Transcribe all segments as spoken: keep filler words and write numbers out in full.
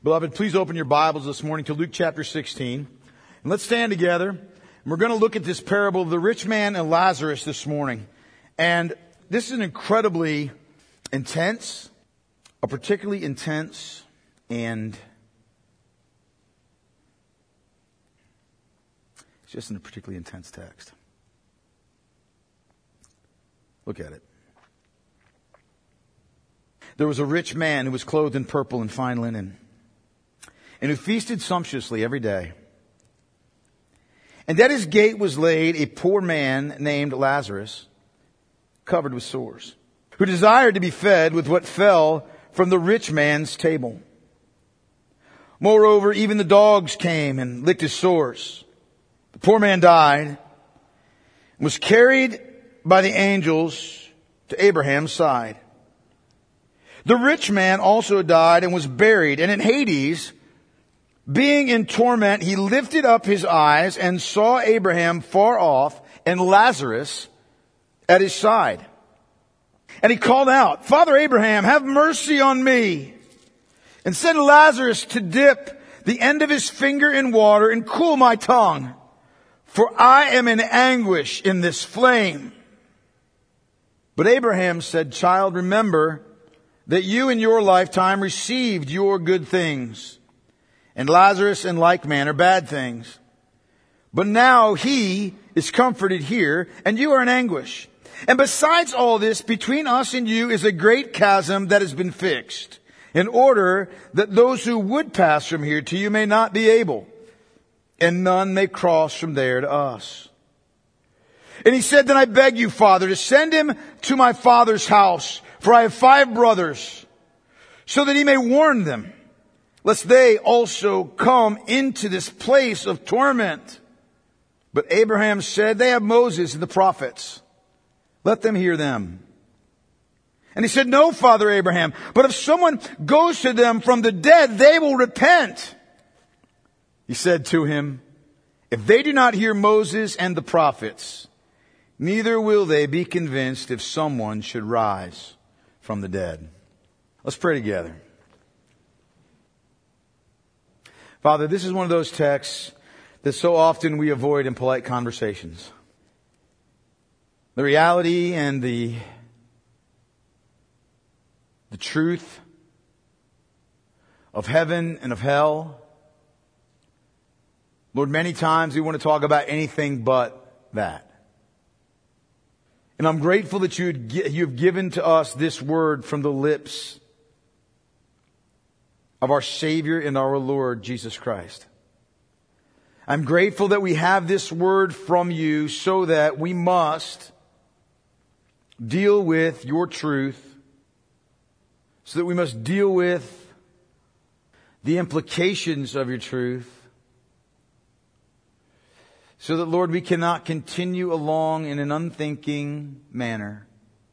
Beloved, please open your Bibles this morning to Luke chapter sixteen. And let's stand together. And we're going to look at this parable of the rich man and Lazarus this morning. And this is an incredibly intense, a particularly intense and it's just a particularly intense text. Look at it. There was a rich man who was clothed in purple and fine linen, and who feasted sumptuously every day. And at his gate was laid a poor man named Lazarus, covered with sores, who desired to be fed with what fell from the rich man's table. Moreover, even the dogs came and licked his sores. The poor man died and was carried by the angels to Abraham's side. The rich man also died and was buried, and in Hades, being in torment, he lifted up his eyes and saw Abraham far off and Lazarus at his side. And he called out, "Father Abraham, have mercy on me, and send Lazarus to dip the end of his finger in water and cool my tongue, for I am in anguish in this flame." But Abraham said, "Child, remember that you in your lifetime received your good things, and Lazarus in like manner bad things. But now he is comforted here, and you are in anguish. And besides all this, between us and you is a great chasm that has been fixed, in order that those who would pass from here to you may not be able, and none may cross from there to us." And he said, "Then I beg you, Father, to send him to my father's house, for I have five brothers, so that he may warn them, lest they also come into this place of torment." But Abraham said, "They have Moses and the prophets. Let them hear them." And he said, "No, Father Abraham, but if someone goes to them from the dead, they will repent." He said to him, "If they do not hear Moses and the prophets, neither will they be convinced if someone should rise from the dead." Let's pray together. Father, this is one of those texts that so often we avoid in polite conversations. The reality and the, the truth of heaven and of hell. Lord, many times we want to talk about anything but that. And I'm grateful that you have given to us this word from the lips of our Savior and our Lord Jesus Christ. I'm grateful that we have this word from you so that we must deal with your truth, so that we must deal with the implications of your truth, so that, Lord, we cannot continue along in an unthinking manner,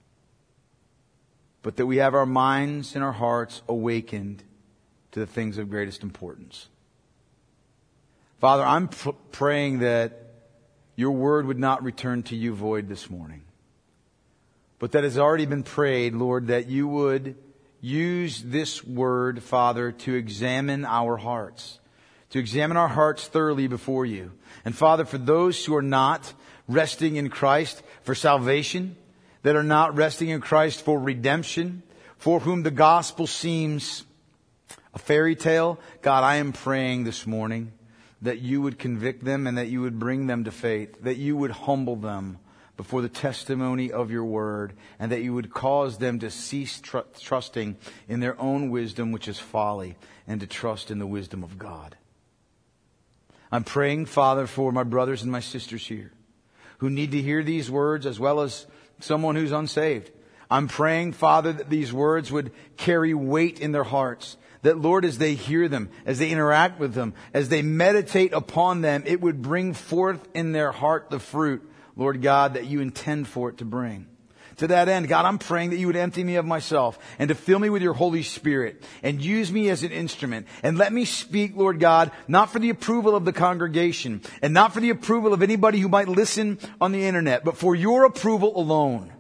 but that we have our minds and our hearts awakened to the things of greatest importance. Father, I'm pr- praying that your word would not return to you void this morning, but that has already been prayed, Lord, that you would use this word, Father, to examine our hearts, to examine our hearts thoroughly before you. And Father, for those who are not resting in Christ for salvation, that are not resting in Christ for redemption, for whom the gospel seems a fairy tale, God, I am praying this morning that you would convict them and that you would bring them to faith, that you would humble them before the testimony of your word, and that you would cause them to cease tr- trusting in their own wisdom, which is folly, and to trust in the wisdom of God. I'm praying, Father, for my brothers and my sisters here who need to hear these words, as well as someone who's unsaved. I'm praying, Father, that these words would carry weight in their hearts. That, Lord, as they hear them, as they interact with them, as they meditate upon them, it would bring forth in their heart the fruit, Lord God, that you intend for it to bring. To that end, God, I'm praying that you would empty me of myself and to fill me with your Holy Spirit and use me as an instrument. And let me speak, Lord God, not for the approval of the congregation and not for the approval of anybody who might listen on the internet, but for your approval alone.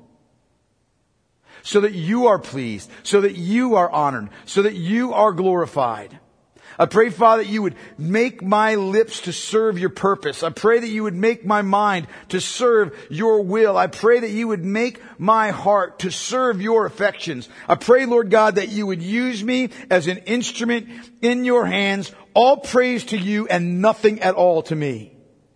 So that you are pleased, so that you are honored, so that you are glorified. I pray, Father, that you would make my lips to serve your purpose. I pray that you would make my mind to serve your will. I pray that you would make my heart to serve your affections. I pray, Lord God, that you would use me as an instrument in your hands. All praise to you and nothing at all to me.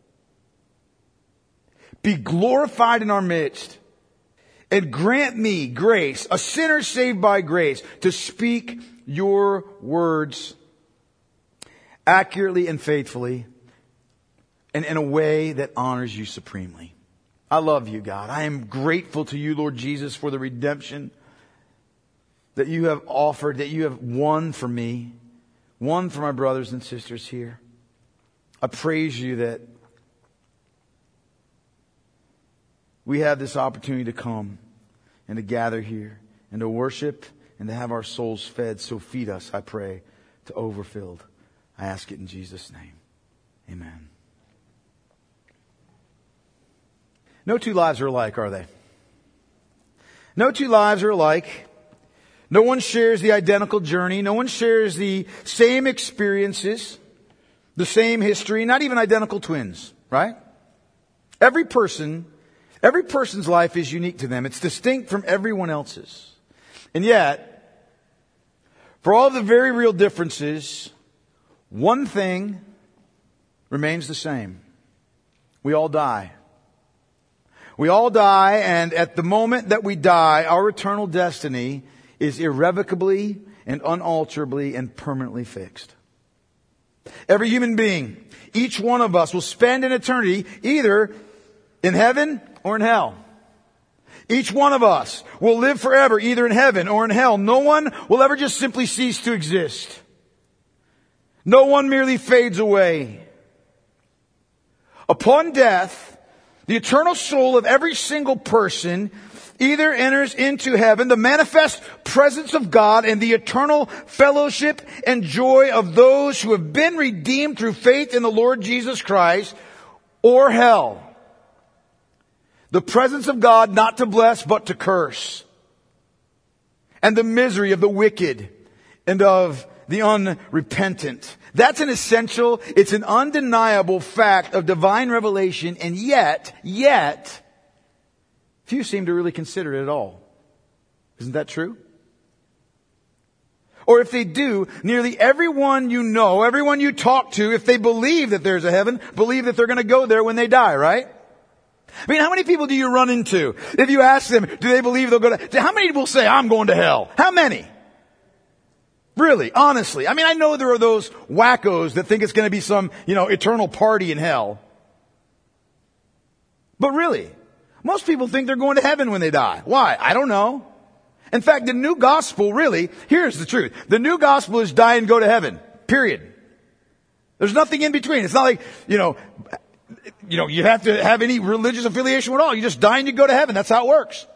Be glorified in our midst. And grant me grace, a sinner saved by grace, to speak your words accurately and faithfully, and in a way that honors you supremely. I love you, God. I am grateful to you, Lord Jesus, for the redemption that you have offered, that you have won for me, won for my brothers and sisters here. I praise you that we have this opportunity to come and to gather here and to worship and to have our souls fed. So feed us, I pray, to overfilled. I ask it in Jesus' name. Amen. No two lives are alike, are they? No two lives are alike. No one shares the identical journey. No one shares the same experiences, the same history, not even identical twins, right? Every person, every person's life is unique to them. It's distinct from everyone else's. And yet, for all the very real differences, one thing remains the same. We all die. We all die, and at the moment that we die, our eternal destiny is irrevocably and unalterably and permanently fixed. Every human being, each one of us will spend an eternity either in heaven or in hell. Each one of us will live forever either in heaven or in hell. No one will ever just simply cease to exist. No one merely fades away. Upon death, the eternal soul of every single person either enters into heaven, the manifest presence of God and the eternal fellowship and joy of those who have been redeemed through faith in the Lord Jesus Christ, or hell. The presence of God not to bless but to curse. And the misery of the wicked and of the unrepentant. That's an essential, it's an undeniable fact of divine revelation, and yet, yet, few seem to really consider it at all. Isn't that true? Or if they do, nearly everyone you know, everyone you talk to, if they believe that there's a heaven, believe that they're going to go there when they die, right? I mean, how many people do you run into? If you ask them, do they believe they'll go to, how many will say, I'm going to hell? How many? Really, honestly. I mean, I know there are those wackos that think it's going to be some, you know, eternal party in hell. But really, most people think they're going to heaven when they die. Why? I don't know. In fact, the new gospel really, here's the truth. The new gospel is die and go to heaven. Period. There's nothing in between. It's not like, you know, you know, you have to have any religious affiliation at all. You just die and you go to heaven. That's how it works.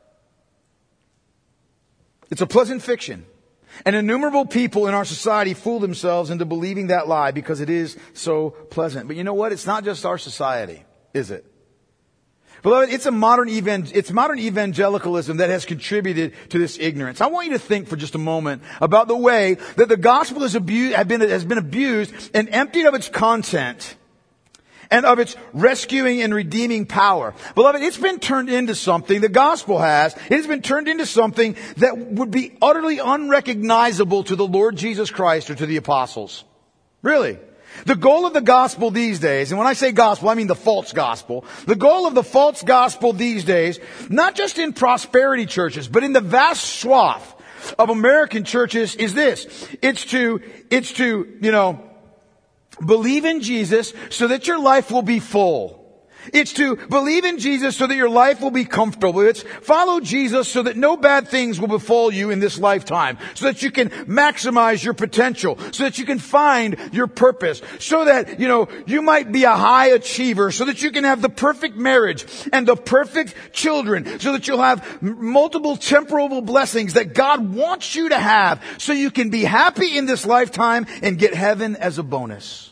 It's a pleasant fiction. And innumerable people in our society fool themselves into believing that lie because it is so pleasant. But you know what? It's not just our society, is it? Beloved, it's a modern even, it's modern evangelicalism that has contributed to this ignorance. I want you to think for just a moment about the way that the gospel is abused, has been, has been abused and emptied of its content and of its rescuing and redeeming power. Beloved, it's been turned into something, the gospel has, it has been turned into something that would be utterly unrecognizable to the Lord Jesus Christ or to the apostles. Really. The goal of the gospel these days, and when I say gospel, I mean the false gospel. The goal of the false gospel these days, not just in prosperity churches, but in the vast swath of American churches is this. It's to, it's to, you know, believe in Jesus so that your life will be full. It's to believe in Jesus so that your life will be comfortable. It's follow Jesus so that no bad things will befall you in this lifetime. So that you can maximize your potential. So that you can find your purpose. So that, you know, you might be a high achiever. So that you can have the perfect marriage and the perfect children. So that you'll have multiple temporal blessings that God wants you to have. So you can be happy in this lifetime and get heaven as a bonus.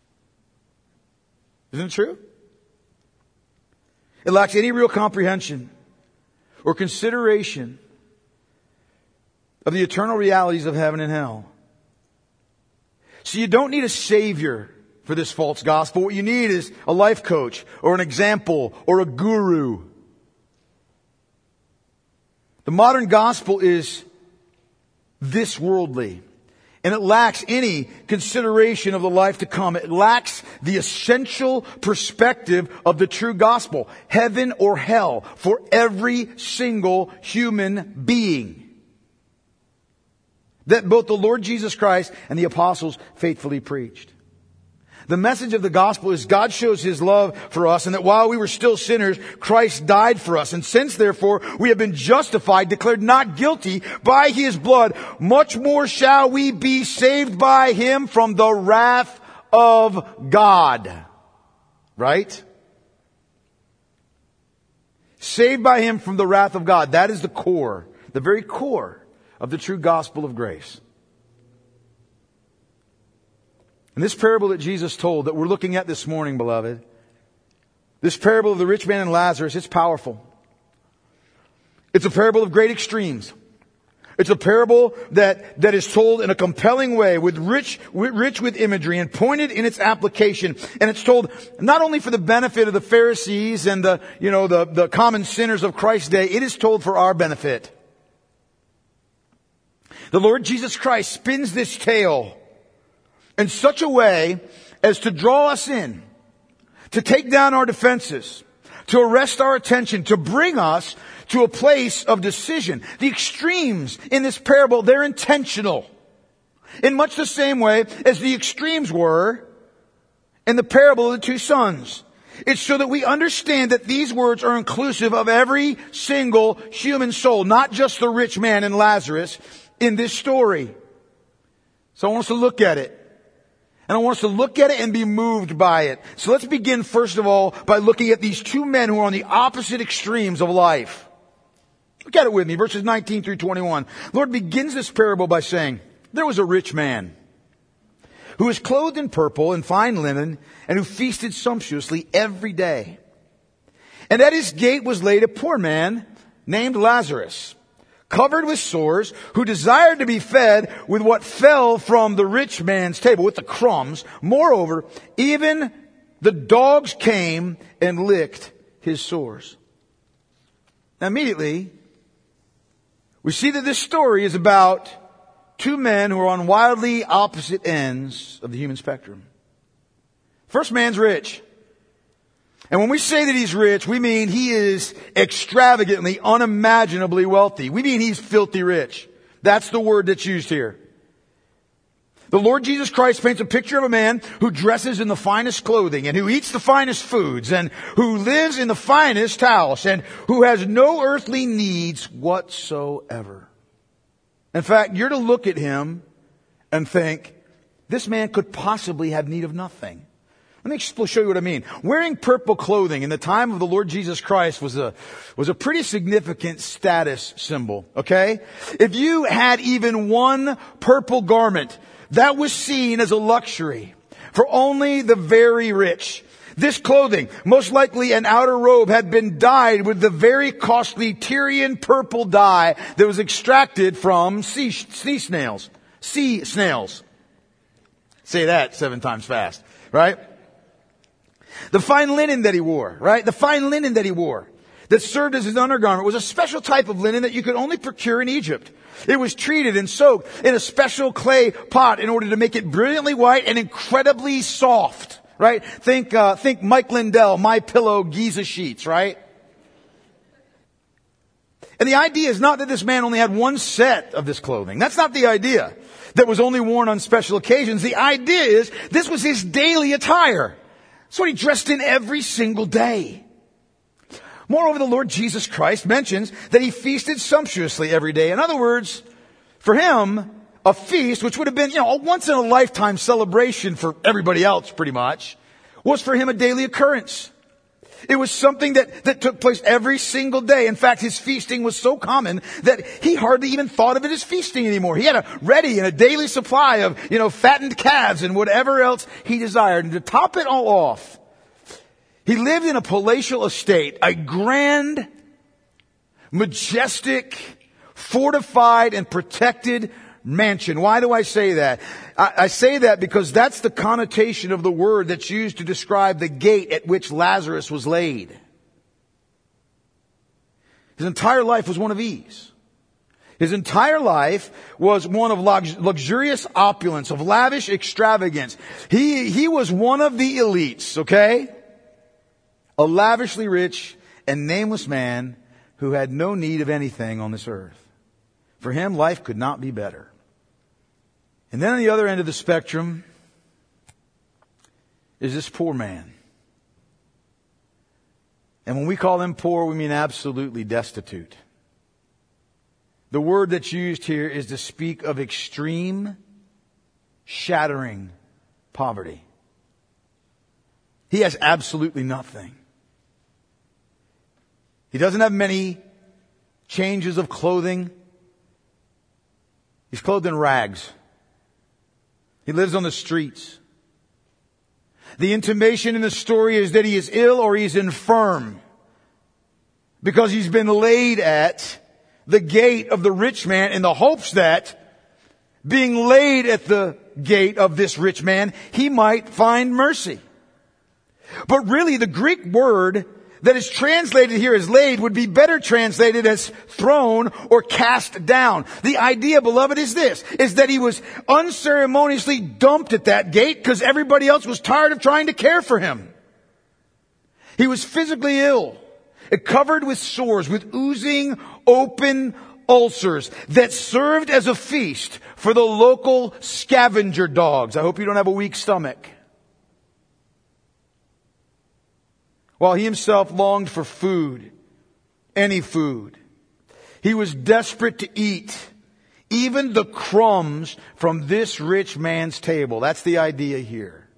Isn't it true? It lacks any real comprehension or consideration of the eternal realities of heaven and hell. So you don't need a savior for this false gospel. What you need is a life coach or an example or a guru. The modern gospel is this worldly, and it lacks any consideration of the life to come. It lacks the essential perspective of the true gospel, heaven or hell, for every single human being that both the Lord Jesus Christ and the apostles faithfully preached. The message of the gospel is God shows His love for us, and that while we were still sinners, Christ died for us. And since therefore we have been justified, declared not guilty by His blood, much more shall we be saved by Him from the wrath of God. Right? Saved by Him from the wrath of God. That is the core, the very core of the true gospel of grace. And this parable that Jesus told that we're looking at this morning, beloved, this parable of the rich man and Lazarus, it's powerful. It's a parable of great extremes. It's a parable that, that is told in a compelling way, with rich, rich with imagery and pointed in its application. And it's told not only for the benefit of the Pharisees and the, you know, the, the common sinners of Christ's day, it is told for our benefit. The Lord Jesus Christ spins this tale in such a way as to draw us in, to take down our defenses, to arrest our attention, to bring us to a place of decision. The extremes in this parable, they're intentional. In much the same way as the extremes were in the parable of the two sons. It's so that we understand that these words are inclusive of every single human soul, not just the rich man and Lazarus in this story. So I want us to look at it. And I want us to look at it and be moved by it. So let's begin first of all by looking at these two men who are on the opposite extremes of life. Look at it with me, verses nineteen through twenty-one. The Lord begins this parable by saying, there was a rich man who was clothed in purple and fine linen and who feasted sumptuously every day. And at his gate was laid a poor man named Lazarus, covered with sores, who desired to be fed with what fell from the rich man's table, with the crumbs. Moreover, even the dogs came and licked his sores. Now immediately, we see that this story is about two men who are on wildly opposite ends of the human spectrum. First man's rich. And when we say that he's rich, we mean he is extravagantly, unimaginably wealthy. We mean he's filthy rich. That's the word that's used here. The Lord Jesus Christ paints a picture of a man who dresses in the finest clothing and who eats the finest foods and who lives in the finest house and who has no earthly needs whatsoever. In fact, you're to look at him and think, this man could possibly have need of nothing. Let me show you what I mean. Wearing purple clothing in the time of the Lord Jesus Christ was a, was a pretty significant status symbol, okay? If you had even one purple garment, that was seen as a luxury for only the very rich. This clothing, most likely an outer robe, had been dyed with the very costly Tyrian purple dye that was extracted from sea, sea snails. Sea snails. Say that seven times fast, right? The fine linen that he wore, right? The fine linen that he wore that served as his undergarment was a special type of linen that you could only procure in Egypt. It was treated and soaked in a special clay pot in order to make it brilliantly white and incredibly soft, right? Think, uh, think Mike Lindell, My Pillow, Giza sheets, right? And the idea is not that this man only had one set of this clothing. That's not the idea. That was only worn on special occasions. The idea is this was his daily attire. That's what he dressed in every single day. Moreover, the Lord Jesus Christ mentions that he feasted sumptuously every day. In other words, for him, a feast, which would have been, you know, a once in a lifetime celebration for everybody else pretty much, was for him a daily occurrence. It was something that, that took place every single day. In fact, his feasting was so common that he hardly even thought of it as feasting anymore. He had a ready and a daily supply of, you know, fattened calves and whatever else he desired. And to top it all off, he lived in a palatial estate, a grand, majestic, fortified, and protected mansion. Why do I say that? I, I say that because that's the connotation of the word that's used to describe the gate at which Lazarus was laid. His entire life was one of ease. His entire life was one of lux- luxurious opulence, of lavish extravagance. He, he was one of the elites, okay? A lavishly rich and nameless man who had no need of anything on this earth. For him, life could not be better. And then on the other end of the spectrum is this poor man. And when we call them poor, we mean absolutely destitute. The word that's used here is to speak of extreme, shattering poverty. He has absolutely nothing. He doesn't have many changes of clothing. He's clothed in rags. He lives on the streets. The intimation in the story is that he is ill or he's infirm because he's been laid at the gate of the rich man in the hopes that being laid at the gate of this rich man, he might find mercy. But really the Greek word that is translated here as laid would be better translated as thrown or cast down. The idea, beloved, is this, is that he was unceremoniously dumped at that gate because everybody else was tired of trying to care for him. He was physically ill, covered with sores, with oozing open ulcers that served as a feast for the local scavenger dogs. I hope you don't have a weak stomach. While he himself longed for food, any food, he was desperate to eat even the crumbs from this rich man's table. That's the idea here.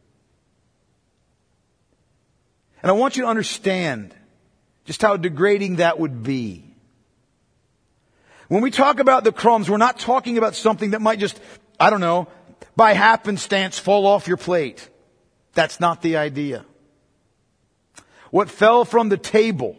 And I want you to understand just how degrading that would be. When we talk about the crumbs, we're not talking about something that might just, I don't know, by happenstance fall off your plate. That's not the idea. What fell from the table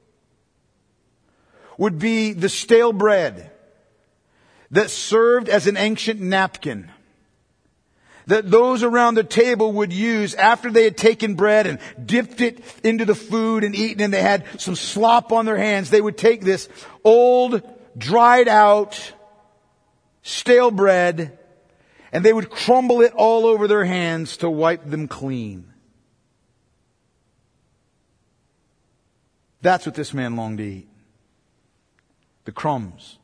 would be the stale bread that served as an ancient napkin that those around the table would use after they had taken bread and dipped it into the food and eaten, and they had some slop on their hands. They would take this old, dried out, stale bread and they would crumble it all over their hands to wipe them clean. That's what this man longed to eat. The crumbs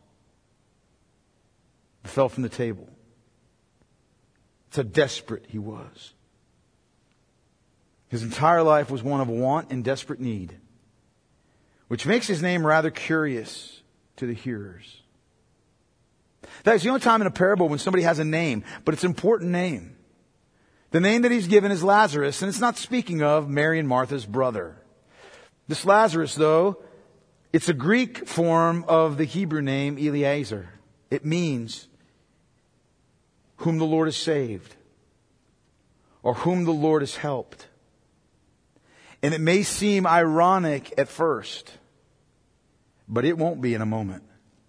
that fell from the table. That's how desperate he was. His entire life was one of want and desperate need, which makes his name rather curious to the hearers. That's the only time in a parable when somebody has a name, but it's an important name. The name that he's given is Lazarus, and it's not speaking of Mary and Martha's brother. This Lazarus, though, it's a Greek form of the Hebrew name Eliezer. It means whom the Lord has saved, or whom the Lord has helped. And it may seem ironic at first, but it won't be in a moment.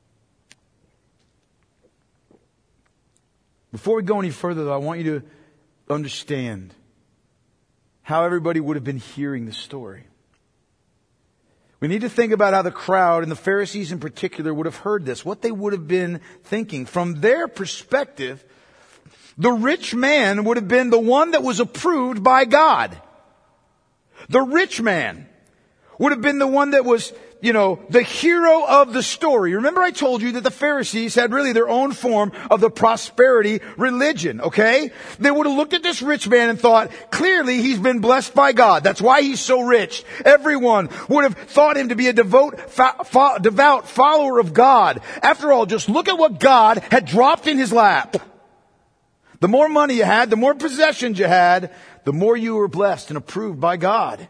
Before we go any further, though, I want you to understand how everybody would have been hearing the story. We need to think about how the crowd, and the Pharisees in particular, would have heard this, what they would have been thinking. From their perspective, the rich man would have been the one that was approved by God. The rich man would have been the one that was, you know, the hero of the story. Remember I told you that the Pharisees had really their own form of the prosperity religion, okay? They would have looked at this rich man and thought, clearly he's been blessed by God. That's why he's so rich. Everyone would have thought him to be a devout, fo- fo- devout follower of God. After all, just look at what God had dropped in his lap. The more money you had, the more possessions you had, the more you were blessed and approved by God.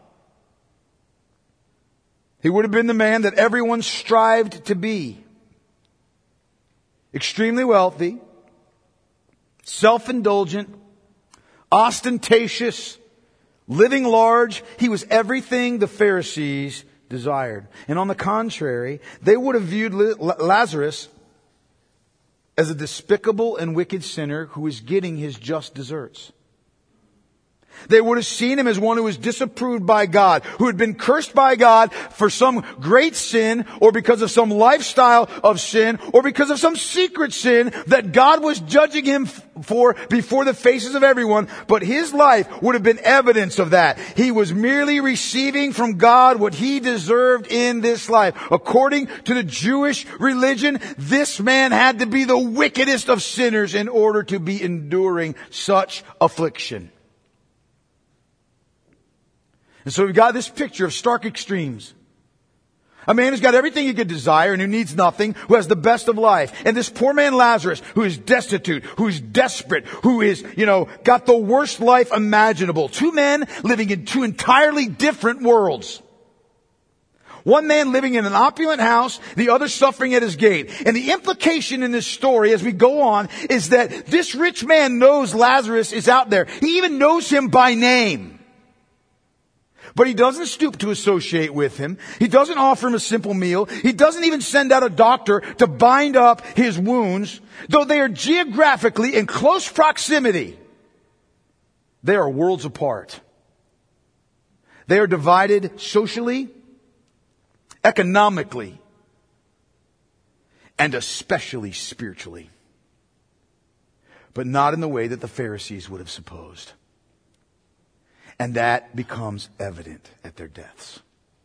He would have been the man that everyone strived to be. Extremely wealthy, self-indulgent, ostentatious, living large. He was everything the Pharisees desired. And on the contrary, they would have viewed Lazarus as a despicable and wicked sinner who is getting his just deserts. They would have seen him as one who was disapproved by God, who had been cursed by God for some great sin, or because of some lifestyle of sin, or because of some secret sin that God was judging him for before the faces of everyone. But his life would have been evidence of that. He was merely receiving from God what he deserved in this life. According to the Jewish religion, this man had to be the wickedest of sinners in order to be enduring such affliction. And so we've got this picture of stark extremes. A man who's got everything he could desire and who needs nothing, who has the best of life. And this poor man Lazarus, who is destitute, who is desperate, who is, you know, got the worst life imaginable. Two men living in two entirely different worlds. One man living in an opulent house, the other suffering at his gate. And the implication in this story as we go on is that this rich man knows Lazarus is out there. He even knows him by name. But he doesn't stoop to associate with him. He doesn't offer him a simple meal. He doesn't even send out a doctor to bind up his wounds. Though they are geographically in close proximity, they are worlds apart. They are divided socially, economically, and especially spiritually. But not in the way that the Pharisees would have supposed. And that becomes evident at their deaths.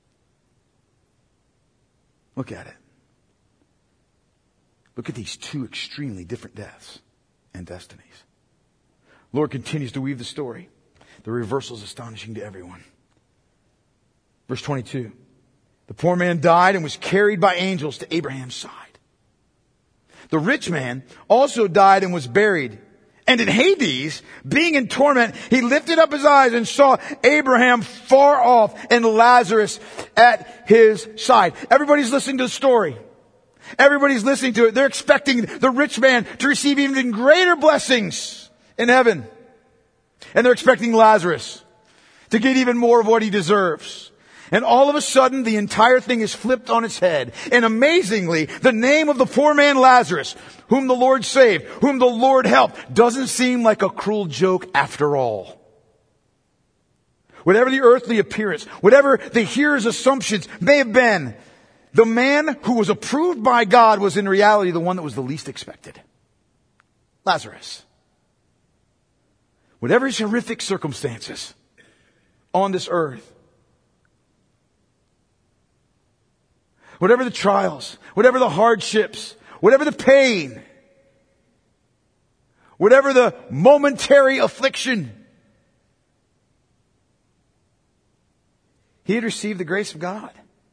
Look at it. Look at these two extremely different deaths and destinies. Lord continues to weave the story. The reversal is astonishing to everyone. Verse twenty-two. The poor man died and was carried by angels to Abraham's side. The rich man also died and was buried. And in Hades, being in torment, he lifted up his eyes and saw Abraham far off and Lazarus at his side. Everybody's listening to the story. Everybody's listening to it. They're expecting the rich man to receive even greater blessings in heaven. And they're expecting Lazarus to get even more of what he deserves. And all of a sudden, the entire thing is flipped on its head. And amazingly, the name of the poor man Lazarus, whom the Lord saved, whom the Lord helped, doesn't seem like a cruel joke after all. Whatever the earthly appearance, whatever the hearer's assumptions may have been, the man who was approved by God was in reality the one that was the least expected. Lazarus. Whatever his horrific circumstances on this earth, whatever the trials, whatever the hardships, whatever the pain, whatever the momentary affliction, he had received the grace of God.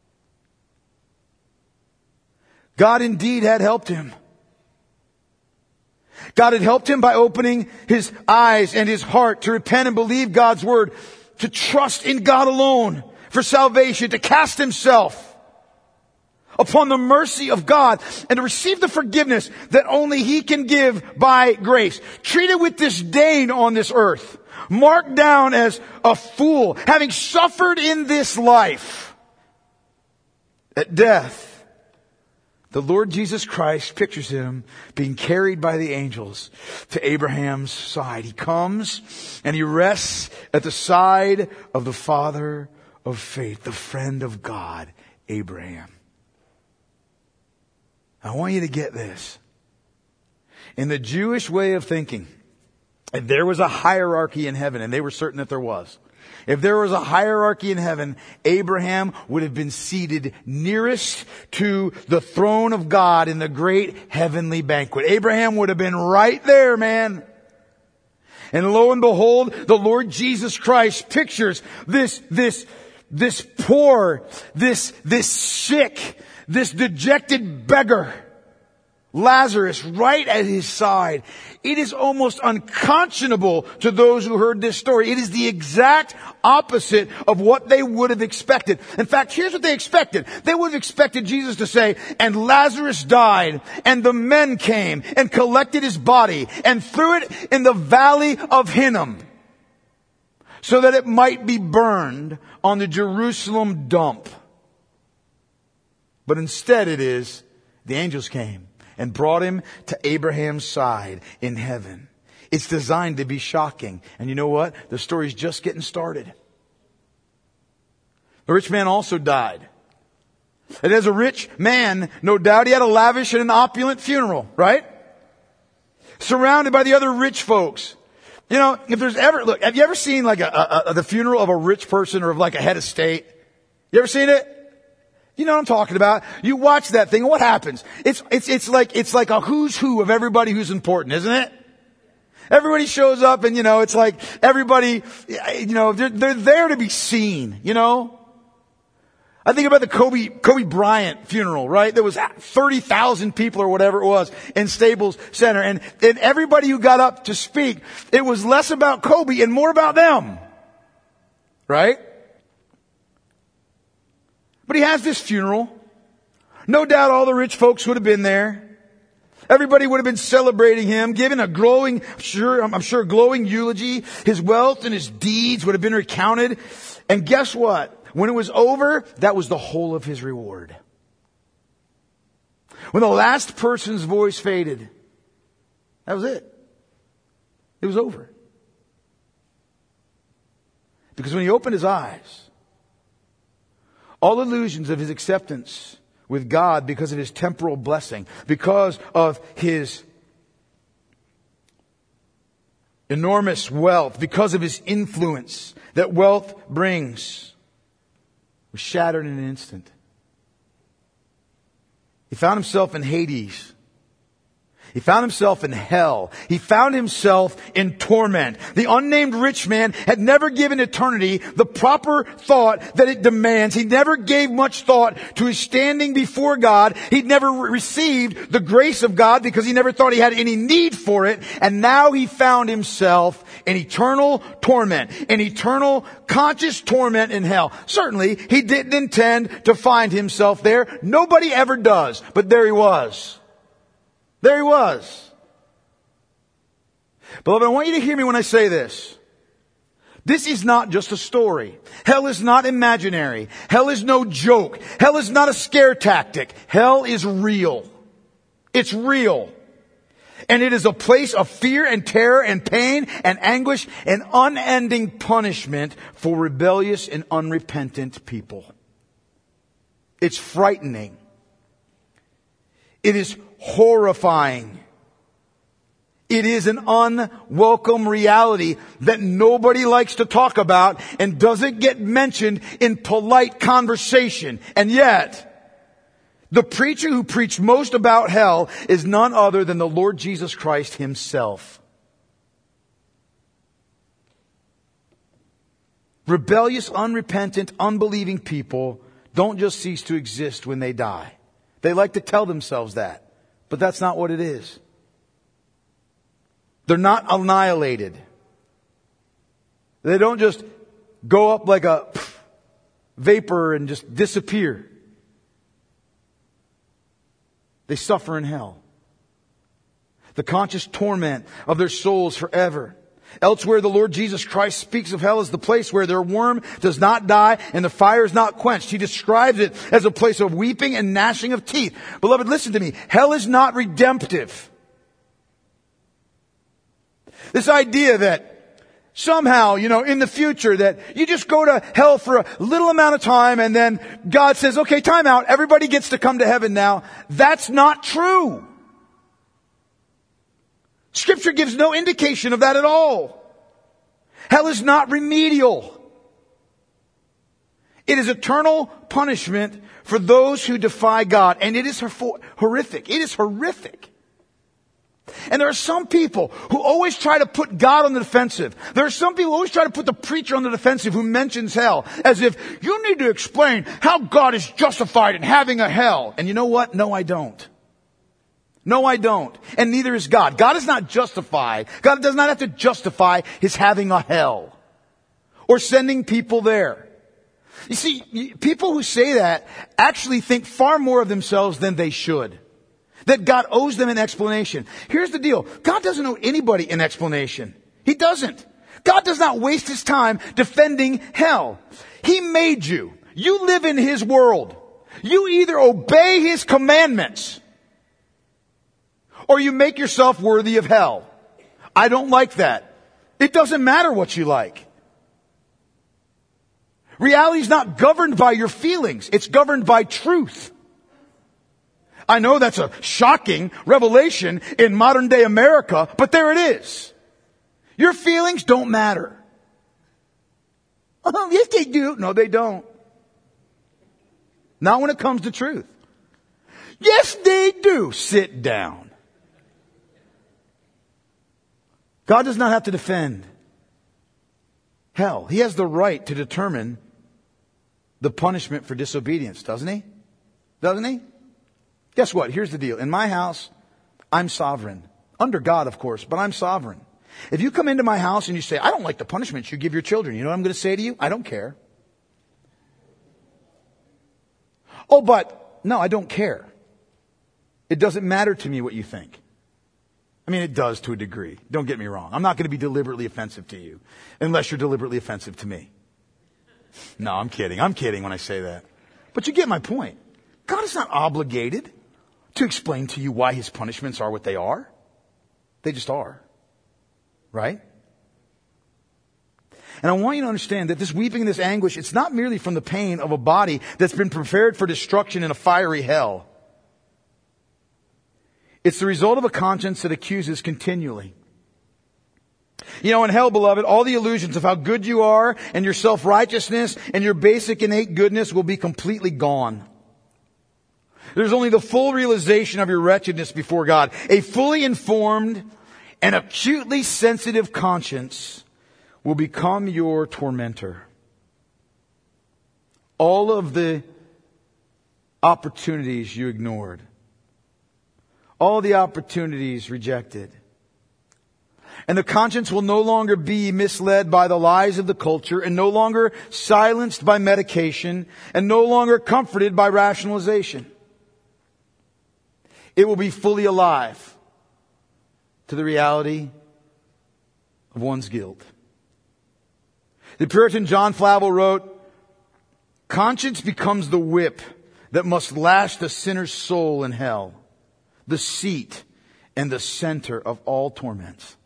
God indeed had helped him. God had helped him by opening his eyes and his heart to repent and believe God's word, to trust in God alone for salvation, to cast himself upon the mercy of God and to receive the forgiveness that only he can give by grace. Treated with disdain on this earth. Marked down as a fool, having suffered in this life. At death, the Lord Jesus Christ pictures him being carried by the angels to Abraham's side. He comes and he rests at the side of the father of faith, the friend of God, Abraham. I want you to get this. In the Jewish way of thinking, if there was a hierarchy in heaven, and they were certain that there was, if there was a hierarchy in heaven, Abraham would have been seated nearest to the throne of God in the great heavenly banquet. Abraham would have been right there, man. And lo and behold, the Lord Jesus Christ pictures this, this, this poor, this, this sick, this dejected beggar, Lazarus, right at his side. It is almost unconscionable to those who heard this story. It is the exact opposite of what they would have expected. In fact, here's what they expected. They would have expected Jesus to say, and Lazarus died, and the men came and collected his body and threw it in the valley of Hinnom so that it might be burned on the Jerusalem dump. But instead it is, the angels came and brought him to Abraham's side in heaven. It's designed to be shocking. And you know what? The story's just getting started. The rich man also died. And as a rich man, no doubt he had a lavish and an opulent funeral, right? Surrounded by the other rich folks. You know, if there's ever, look, have you ever seen like a, a, a the funeral of a rich person or of like a head of state? You ever seen it? You know what I'm talking about. You watch that thing, what happens? It's, it's, it's like, it's like a who's who of everybody who's important, isn't it? Everybody shows up and, you know, it's like everybody, you know, they're, they're there to be seen, you know? I think about the Kobe, Kobe Bryant funeral, right? There was thirty thousand people or whatever it was in Staples Center. And, and everybody who got up to speak, it was less about Kobe and more about them. Right? But he has this funeral. No doubt all the rich folks would have been there. Everybody would have been celebrating him, giving a glowing, sure, I'm sure, glowing eulogy. His wealth and his deeds would have been recounted. And guess what? When it was over, that was the whole of his reward. When the last person's voice faded, that was it. It was over. Because when he opened his eyes, all illusions of his acceptance with God because of his temporal blessing, because of his enormous wealth, because of his influence that wealth brings, was shattered in an instant. He found himself in Hades. He found himself in hell. He found himself in torment. The unnamed rich man had never given eternity the proper thought that it demands. He never gave much thought to his standing before God. He'd never received the grace of God because he never thought he had any need for it. And now he found himself in eternal torment, in eternal conscious torment in hell. Certainly, he didn't intend to find himself there. Nobody ever does. But there he was. There he was. Beloved, I want you to hear me when I say this. This is not just a story. Hell is not imaginary. Hell is no joke. Hell is not a scare tactic. Hell is real. It's real. And it is a place of fear and terror and pain and anguish and unending punishment for rebellious and unrepentant people. It's frightening. It is horrifying. It is an unwelcome reality that nobody likes to talk about and doesn't get mentioned in polite conversation. And yet, the preacher who preached most about hell is none other than the Lord Jesus Christ himself. Rebellious, unrepentant, unbelieving people don't just cease to exist when they die. They like to tell themselves that, but that's not what it is. They're not annihilated. They don't just go up like a vapor and just disappear. They suffer in hell. The conscious torment of their souls forever. Elsewhere, the Lord Jesus Christ speaks of hell as the place where their worm does not die and the fire is not quenched. He describes it as a place of weeping and gnashing of teeth. Beloved, listen to me. Hell is not redemptive. This idea that somehow, you know, in the future that you just go to hell for a little amount of time and then God says, okay, time out. Everybody gets to come to heaven now. That's not true. Scripture gives no indication of that at all. Hell is not remedial. It is eternal punishment for those who defy God. And it is horrific. It is horrific. And there are some people who always try to put God on the defensive. There are some people who always try to put the preacher on the defensive who mentions hell. As if you need to explain how God is justified in having a hell. And you know what? No, I don't. No, I don't. And neither is God. God is not justified. God does not have to justify his having a hell or sending people there. You see, people who say that actually think far more of themselves than they should. That God owes them an explanation. Here's the deal. God doesn't owe anybody an explanation. He doesn't. God does not waste his time defending hell. He made you. You live in his world. You either obey his commandments or you make yourself worthy of hell. I don't like that. It doesn't matter what you like. Reality is not governed by your feelings. It's governed by truth. I know that's a shocking revelation in modern day America, but there it is. Your feelings don't matter. Oh, yes they do. No, they don't. Not when it comes to truth. Yes, they do. Sit down. God does not have to defend hell. He has the right to determine the punishment for disobedience, doesn't he? Doesn't he? Guess what? Here's the deal. In my house, I'm sovereign. Under God, of course, but I'm sovereign. If you come into my house and you say, I don't like the punishments you give your children, you know what I'm going to say to you? I don't care. Oh, but, no, I don't care. It doesn't matter to me what you think. I mean, it does to a degree. Don't get me wrong. I'm not going to be deliberately offensive to you unless you're deliberately offensive to me. No, I'm kidding. I'm kidding when I say that. But you get my point. God is not obligated to explain to you why his punishments are what they are. They just are. Right? And I want you to understand that this weeping and this anguish, it's not merely from the pain of a body that's been prepared for destruction in a fiery hell. It's the result of a conscience that accuses continually. You know, in hell, beloved, all the illusions of how good you are and your self-righteousness and your basic innate goodness will be completely gone. There's only the full realization of your wretchedness before God. A fully informed and acutely sensitive conscience will become your tormentor. All of the opportunities you ignored. All the opportunities rejected. And the conscience will no longer be misled by the lies of the culture and no longer silenced by medication and no longer comforted by rationalization. It will be fully alive to the reality of one's guilt. The Puritan John Flavel wrote, conscience becomes the whip that must lash the sinner's soul in hell, the seat and the center of all torments.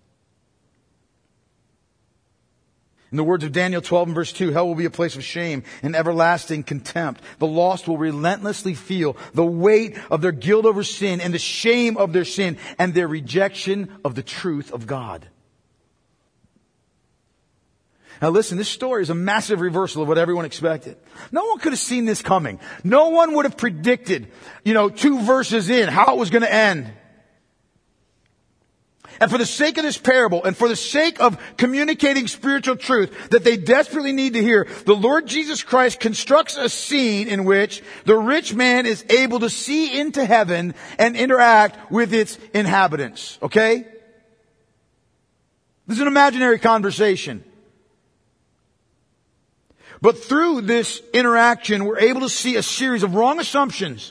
In the words of Daniel twelve and verse two, hell will be a place of shame and everlasting contempt. The lost will relentlessly feel the weight of their guilt over sin and the shame of their sin and their rejection of the truth of God. Now listen, this story is a massive reversal of what everyone expected. No one could have seen this coming. No one would have predicted, you know, two verses in how it was going to end. And for the sake of this parable and for the sake of communicating spiritual truth that they desperately need to hear, the Lord Jesus Christ constructs a scene in which the rich man is able to see into heaven and interact with its inhabitants. Okay? This is an imaginary conversation. But through this interaction, we're able to see a series of wrong assumptions.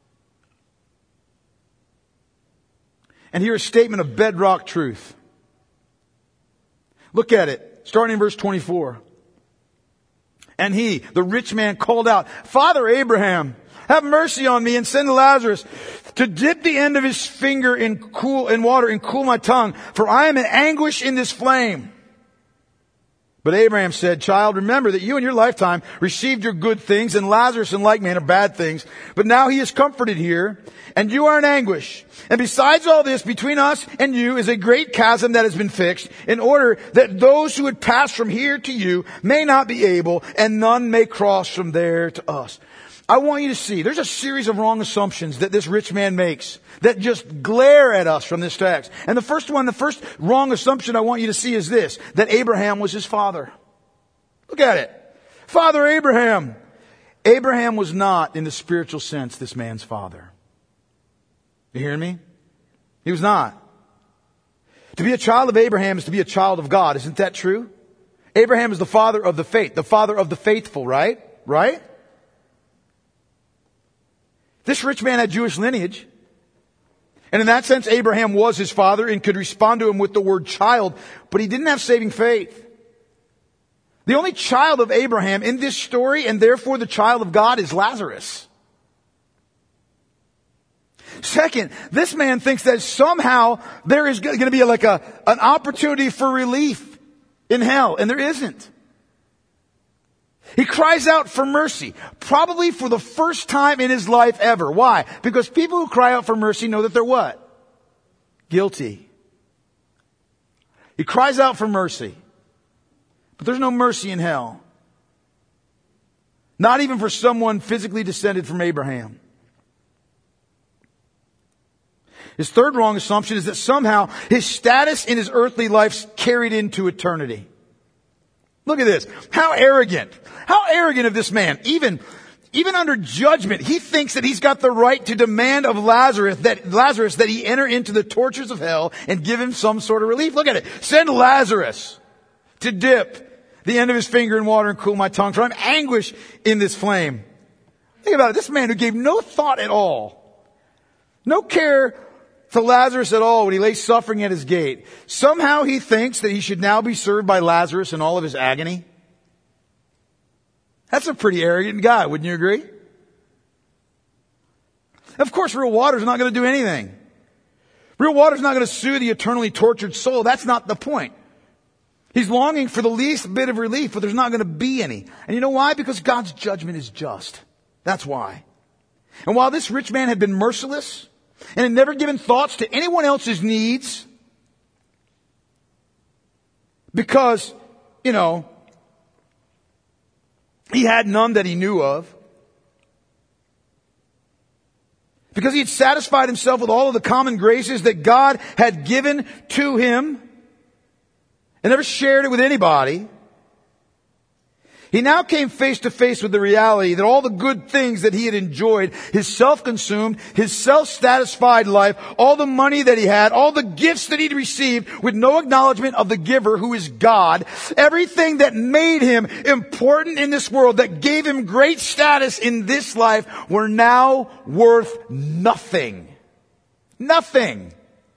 And here's a statement of bedrock truth. Look at it, starting in verse twenty-four. And he, the rich man, called out, Father Abraham, have mercy on me and send Lazarus to dip the end of his finger in cool in water and cool my tongue, for I am in anguish in this flame. But Abraham said, Child, remember that you in your lifetime received your good things, and Lazarus in like manner bad things. But now he is comforted here, and you are in anguish. And besides all this, between us and you is a great chasm that has been fixed, in order that those who would pass from here to you may not be able, and none may cross from there to us. I want you to see, there's a series of wrong assumptions that this rich man makes that just glare at us from this text. And the first one, the first wrong assumption I want you to see is this, that Abraham was his father. Look at it. Father Abraham. Abraham was not, in the spiritual sense, this man's father. You hearing me? He was not. To be a child of Abraham is to be a child of God. Isn't that true? Abraham is the father of the faith, the father of the faithful, right? Right? This rich man had Jewish lineage. And in that sense, Abraham was his father and could respond to him with the word child, but he didn't have saving faith. The only child of Abraham in this story, and therefore the child of God, is Lazarus. Second, this man thinks that somehow there is going to be like a, an opportunity for relief in hell, and there isn't. He cries out for mercy, probably for the first time in his life ever. Why? Because people who cry out for mercy know that they're what? Guilty. He cries out for mercy, but there's no mercy in hell. Not even for someone physically descended from Abraham. His third wrong assumption is that somehow his status in his earthly life's carried into eternity. Look at this. How arrogant. How arrogant of this man. Even, even under judgment, he thinks that he's got the right to demand of Lazarus that, Lazarus that he enter into the tortures of hell and give him some sort of relief. Look at it. Send Lazarus to dip the end of his finger in water and cool my tongue, for I'm anguish in this flame. Think about it. This man who gave no thought at all, no care for Lazarus at all when he lay suffering at his gate. Somehow he thinks that he should now be served by Lazarus in all of his agony. That's a pretty arrogant guy, wouldn't you agree? Of course, real water is not going to do anything. Real water is not going to soothe the eternally tortured soul. That's not the point. He's longing for the least bit of relief, but there's not going to be any. And you know why? Because God's judgment is just. That's why. And while this rich man had been merciless and had never given thoughts to anyone else's needs, because, you know, he had none that he knew of, because he had satisfied himself with all of the common graces that God had given to him and never shared it with anybody, he now came face to face with the reality that all the good things that he had enjoyed, his self-consumed, his self-satisfied life, all the money that he had, all the gifts that he'd received with no acknowledgement of the giver who is God, everything that made him important in this world, that gave him great status in this life, were now worth nothing. Nothing.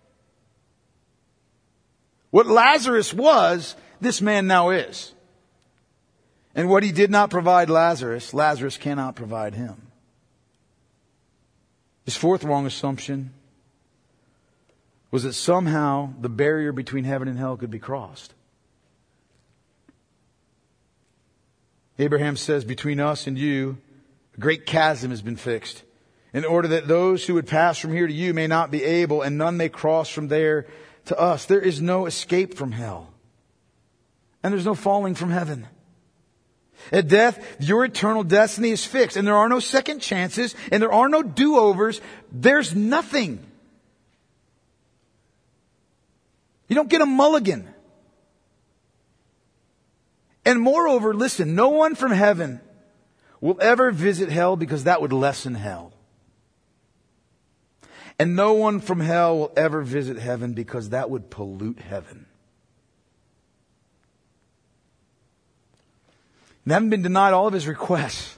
What Lazarus was, this man now is. And what he did not provide Lazarus, Lazarus cannot provide him. His fourth wrong assumption was that somehow the barrier between heaven and hell could be crossed. Abraham says, between us and you, a great chasm has been fixed, in order that those who would pass from here to you may not be able, and none may cross from there to us. There is no escape from hell. And there's no falling from heaven. At death, your eternal destiny is fixed. And there are no second chances. And there are no do-overs. There's nothing. You don't get a mulligan. And moreover, listen, no one from heaven will ever visit hell, because that would lessen hell. And no one from hell will ever visit heaven, because that would pollute heaven. And having been denied all of his requests,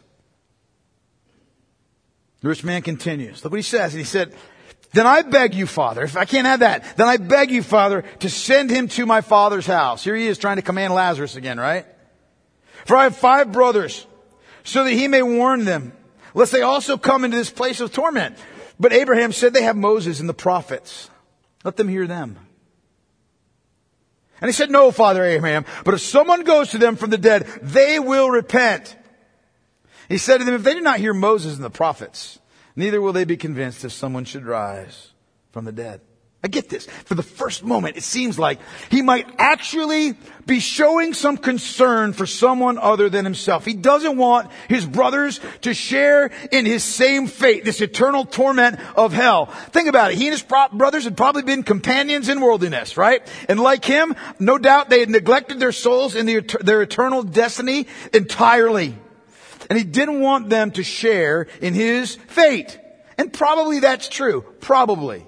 the rich man continues. Look what he says. And he said, then I beg you, Father, if I can't have that, then I beg you, Father, to send him to my father's house. Here he is trying to command Lazarus again, right? For I have five brothers, so that he may warn them, lest they also come into this place of torment. But Abraham said, they have Moses and the prophets. Let them hear them. And he said, no, Father Abraham, but if someone goes to them from the dead, they will repent. He said to them, if they do not hear Moses and the prophets, neither will they be convinced if someone should rise from the dead. I get this. For the first moment, it seems like he might actually be showing some concern for someone other than himself. He doesn't want his brothers to share in his same fate, this eternal torment of hell. Think about it. He and his pro- brothers had probably been companions in worldliness, right? And like him, no doubt they had neglected their souls in the, their eternal destiny entirely. And he didn't want them to share in his fate. And probably that's true. Probably.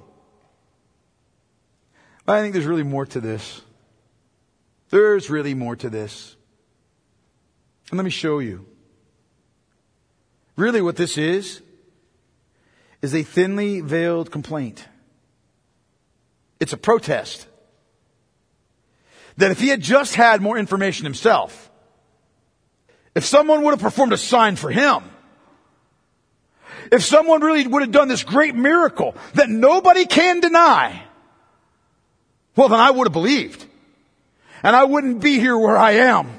I think there's really more to this. There's really more to this. And let me show you. Really what this is, is a thinly veiled complaint. It's a protest. That if he had just had more information himself, if someone would have performed a sign for him, if someone really would have done this great miracle that nobody can deny, well, then I would have believed. And I wouldn't be here where I am.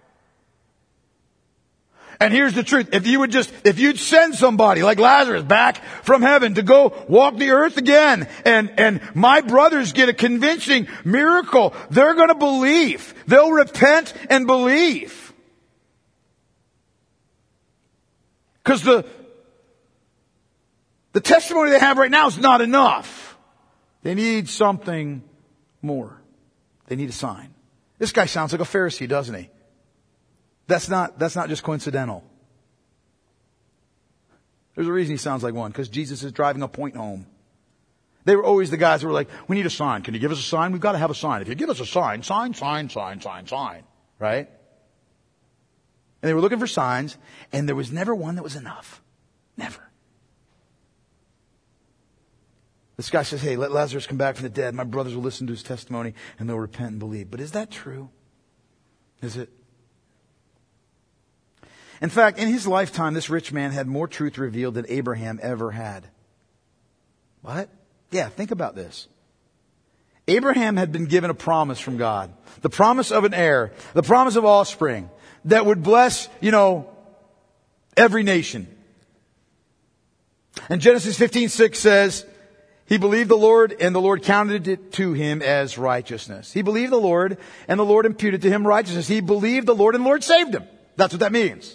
And here's the truth. If you would just, if you'd send somebody like Lazarus back from heaven to go walk the earth again, and, and my brothers get a convincing miracle, they're gonna believe. They'll repent and believe. Because the, the testimony they have right now is not enough. They need something more. They need a sign. This guy sounds like a Pharisee, doesn't he? That's not, that's not just coincidental. There's a reason he sounds like one, because Jesus is driving a point home. They were always the guys who were like, we need a sign. Can you give us a sign? We've got to have a sign. If you give us a sign, sign, sign, sign, sign, sign. Right? And they were looking for signs, and there was never one that was enough. Never. This guy says, hey, let Lazarus come back from the dead. My brothers will listen to his testimony, and they'll repent and believe. But is that true? Is it? In fact, in his lifetime, this rich man had more truth revealed than Abraham ever had. What? Yeah, think about this. Abraham had been given a promise from God. The promise of an heir. The promise of offspring. That would bless, you know, every nation. And Genesis fifteen six says, he believed the Lord, and the Lord counted it to him as righteousness. He believed the Lord, and the Lord imputed to him righteousness. He believed the Lord, and the Lord saved him. That's what that means.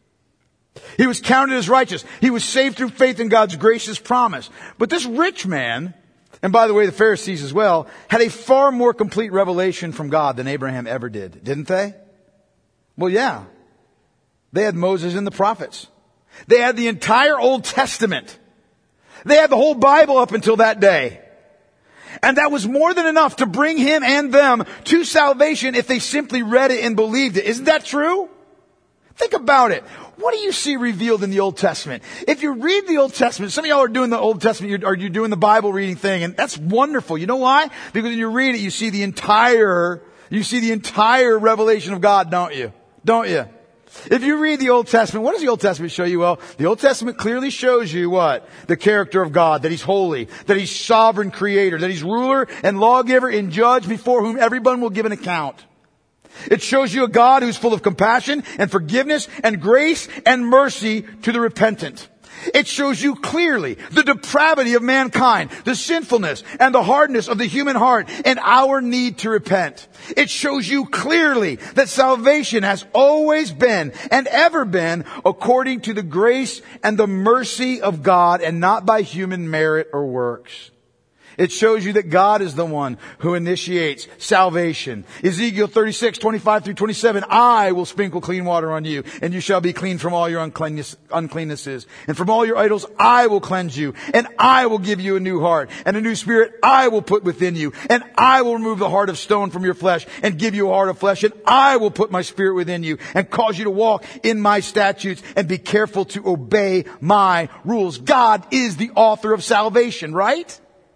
He was counted as righteous. He was saved through faith in God's gracious promise. But this rich man, and by the way, the Pharisees as well, had a far more complete revelation from God than Abraham ever did. Didn't they? Well, yeah. They had Moses and the prophets. They had the entire Old Testament. They had the whole Bible up until that day. And that was more than enough to bring him and them to salvation if they simply read it and believed it. Isn't that true? Think about it. What do you see revealed in the Old Testament? If you read the Old Testament, some of y'all are doing the Old Testament, or you're doing the Bible reading thing, and that's wonderful. You know why? Because when you read it, you see the entire, you see the entire revelation of God, don't you? Don't you? If you read the Old Testament, what does the Old Testament show you? Well, the Old Testament clearly shows you what? The character of God, that He's holy, that He's sovereign creator, that He's ruler and lawgiver and judge before whom everyone will give an account. It shows you a God who's full of compassion and forgiveness and grace and mercy to the repentant. It shows you clearly the depravity of mankind, the sinfulness and the hardness of the human heart, and our need to repent. It shows you clearly that salvation has always been and ever been according to the grace and the mercy of God, and not by human merit or works. It shows you that God is the one who initiates salvation. Ezekiel thirty-six, twenty-five through twenty-seven, I will sprinkle clean water on you, and you shall be clean from all your uncleanness, uncleannesses. And from all your idols I will cleanse you, and I will give you a new heart, and a new spirit I will put within you, and I will remove the heart of stone from your flesh, and give you a heart of flesh, and I will put my spirit within you, and cause you to walk in my statutes, and be careful to obey my rules. God is the author of salvation, right?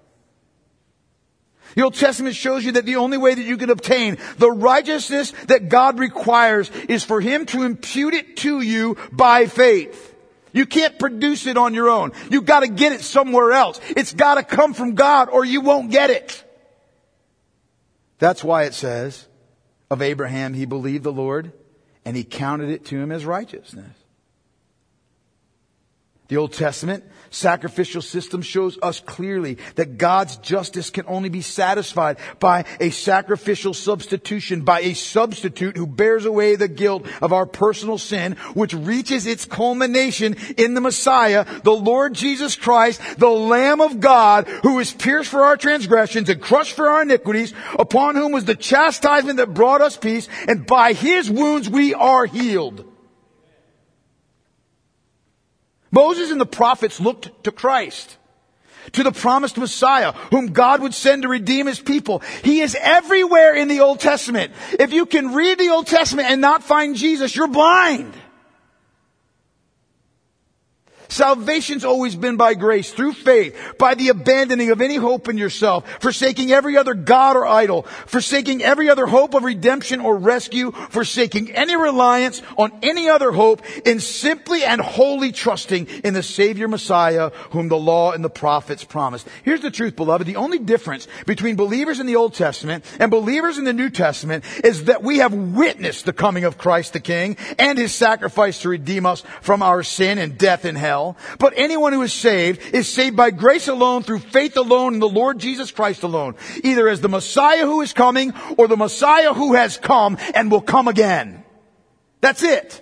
The Old Testament shows you that the only way that you can obtain the righteousness that God requires is for Him to impute it to you by faith. You can't produce it on your own. You've got to get it somewhere else. It's got to come from God, or you won't get it. That's why it says of Abraham, he believed the Lord and He counted it to him as righteousness. The Old Testament sacrificial system shows us clearly that God's justice can only be satisfied by a sacrificial substitution, by a substitute who bears away the guilt of our personal sin, which reaches its culmination in the Messiah, the Lord Jesus Christ, the Lamb of God, who was pierced for our transgressions and crushed for our iniquities, upon whom was the chastisement that brought us peace, and by His wounds we are healed. Moses and the prophets looked to Christ, to the promised Messiah, whom God would send to redeem His people. He is everywhere in the Old Testament. If you can read the Old Testament and not find Jesus, you're blind. Salvation's always been by grace, through faith, by the abandoning of any hope in yourself, forsaking every other god or idol, forsaking every other hope of redemption or rescue, forsaking any reliance on any other hope, and simply and wholly trusting in the Savior Messiah, whom the law and the prophets promised. Here's the truth, beloved. The only difference between believers in the Old Testament and believers in the New Testament is that we have witnessed the coming of Christ the King and His sacrifice to redeem us from our sin and death in hell. But anyone who is saved is saved by grace alone, through faith alone, in the Lord Jesus Christ alone. Either as the Messiah who is coming, or the Messiah who has come and will come again. That's it.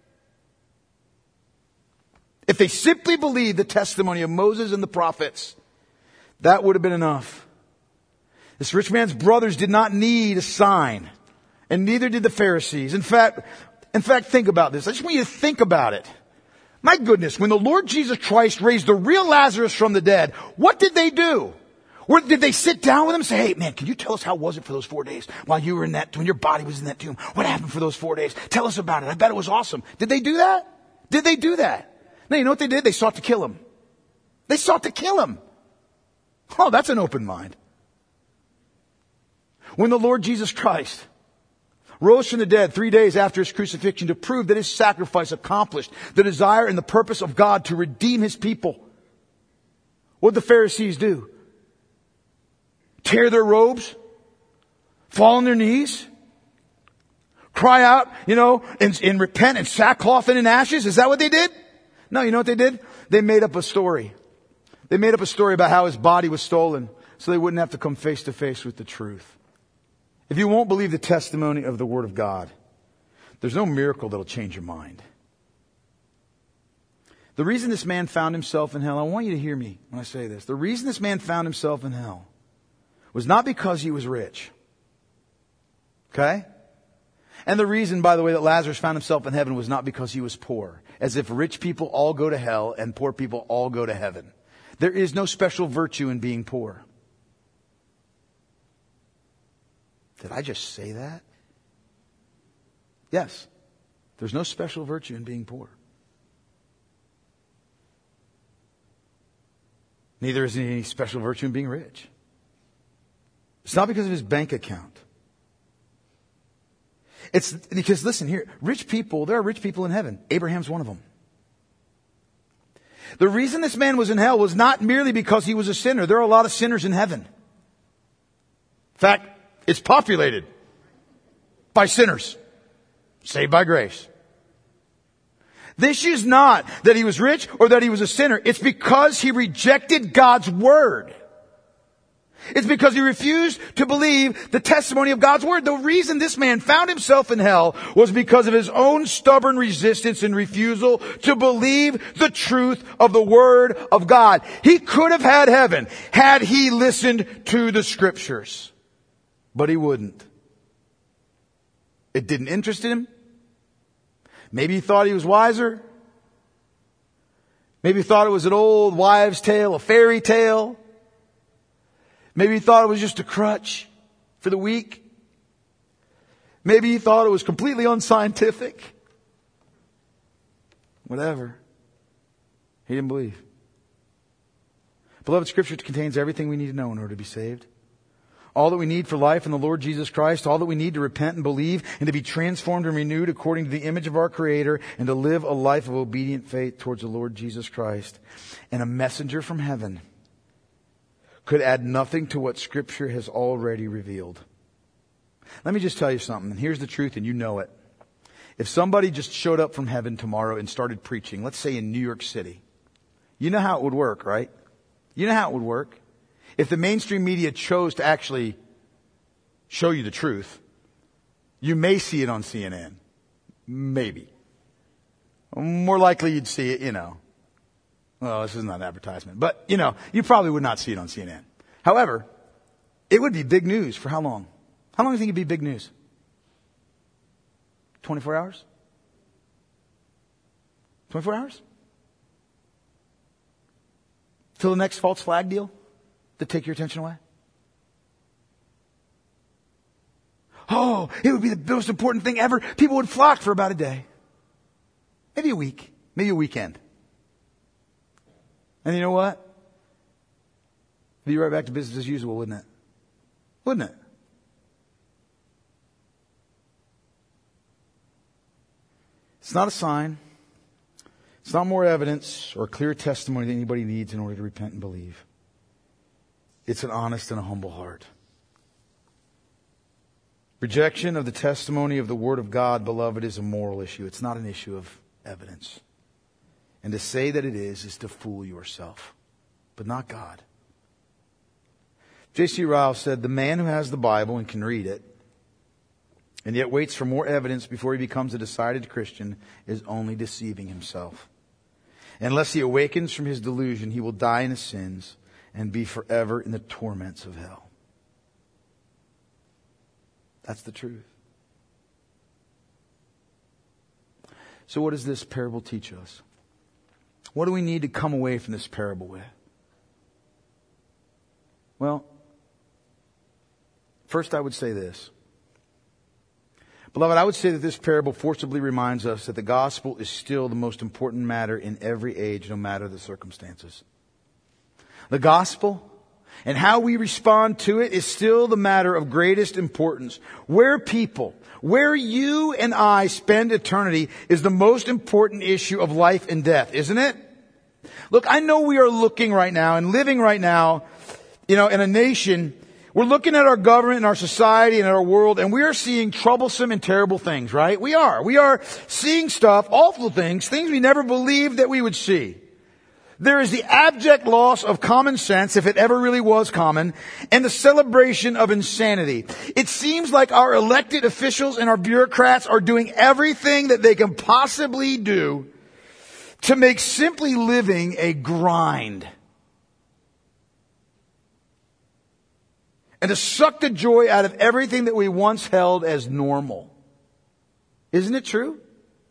If they simply believed the testimony of Moses and the prophets, that would have been enough. This rich man's brothers did not need a sign, and neither did the Pharisees. In fact, in fact, think about this. I just want you to think about it. My goodness, when the Lord Jesus Christ raised the real Lazarus from the dead, what did they do? Or did they sit down with him and say, hey man, can you tell us how was it for those four days while you were in that, when your body was in that tomb? What happened for those four days? Tell us about it. I bet it was awesome. Did they do that? Did they do that? No, you know what they did? They sought to kill him. They sought to kill him. Oh, that's an open mind. When the Lord Jesus Christ rose from the dead three days after His crucifixion to prove that His sacrifice accomplished the desire and the purpose of God to redeem His people, what did the Pharisees do? Tear their robes? Fall on their knees? Cry out, you know, and, and repent in sackcloth and in ashes? Is that what they did? No, you know what they did? They made up a story. They made up a story about how His body was stolen so they wouldn't have to come face to face with the truth. If you won't believe the testimony of the Word of God, there's no miracle that'll change your mind. The reason this man found himself in hell, I want you to hear me when I say this. The reason this man found himself in hell was not because he was rich. Okay? And the reason, by the way, that Lazarus found himself in heaven was not because he was poor. As if rich people all go to hell and poor people all go to heaven. There is no special virtue in being poor. Did I just say that? Yes. There's no special virtue in being poor. Neither is there any special virtue in being rich. It's not because of his bank account. It's because, listen here, rich people, there are rich people in heaven. Abraham's one of them. The reason this man was in hell was not merely because he was a sinner. There are a lot of sinners in heaven. In fact, it's populated by sinners, saved by grace. The issue is not that he was rich or that he was a sinner. It's because he rejected God's Word. It's because he refused to believe the testimony of God's Word. The reason this man found himself in hell was because of his own stubborn resistance and refusal to believe the truth of the Word of God. He could have had heaven had he listened to the Scriptures. But he wouldn't. It didn't interest him. Maybe he thought he was wiser. Maybe he thought it was an old wives' tale, a fairy tale. Maybe he thought it was just a crutch for the weak. Maybe he thought it was completely unscientific. Whatever. He didn't believe. Beloved, Scripture contains everything we need to know in order to be saved. All that we need for life in the Lord Jesus Christ, all that we need to repent and believe and to be transformed and renewed according to the image of our Creator and to live a life of obedient faith towards the Lord Jesus Christ. And a messenger from heaven could add nothing to what Scripture has already revealed. Let me just tell you something, and here's the truth, and you know it. If somebody just showed up from heaven tomorrow and started preaching, let's say in New York City, you know how it would work, right? You know how it would work. If the mainstream media chose to actually show you the truth, you may see it on C N N. Maybe. More likely you'd see it, you know. Well, this is not an advertisement. But, you know, you probably would not see it on C N N. However, it would be big news for how long? How long do you think it'd be big news? twenty-four hours? twenty-four hours? Till the next false flag deal to take your attention away? Oh, it would be the most important thing ever. People would flock for about a day. Maybe a week. Maybe a weekend. And you know what? It'd be right back to business as usual, wouldn't it? Wouldn't it? It's not a sign. It's not more evidence or clear testimony that anybody needs in order to repent and believe. It's an honest and a humble heart. Rejection of the testimony of the Word of God, beloved, is a moral issue. It's not an issue of evidence. And to say that it is, is to fool yourself, but not God. J C Ryle said, the man who has the Bible and can read it, and yet waits for more evidence before he becomes a decided Christian, is only deceiving himself. Unless he awakens from his delusion, he will die in his sins and be forever in the torments of hell. That's the truth. So what does this parable teach us? What do we need to come away from this parable with? Well, first I would say this. Beloved, I would say that this parable forcibly reminds us that the gospel is still the most important matter in every age, no matter the circumstances. The gospel and how we respond to it is still the matter of greatest importance. Where people, where you and I spend eternity is the most important issue of life and death, isn't it? Look, I know we are looking right now and living right now, you know, in a nation. We're looking at our government and our society and our world, and we are seeing troublesome and terrible things, right? We are. We are seeing stuff, awful things, things we never believed that we would see. There is the abject loss of common sense, if it ever really was common, and the celebration of insanity. It seems like our elected officials and our bureaucrats are doing everything that they can possibly do to make simply living a grind. And to suck the joy out of everything that we once held as normal. Isn't it true?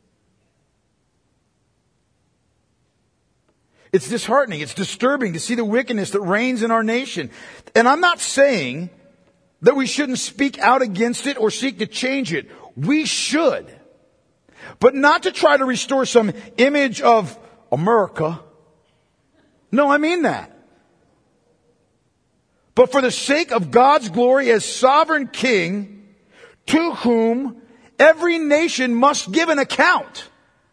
It's disheartening. It's disturbing to see the wickedness that reigns in our nation. And I'm not saying that we shouldn't speak out against it or seek to change it. We should. But not to try to restore some image of America. No, I mean that. But for the sake of God's glory as sovereign king, to whom every nation must give an account.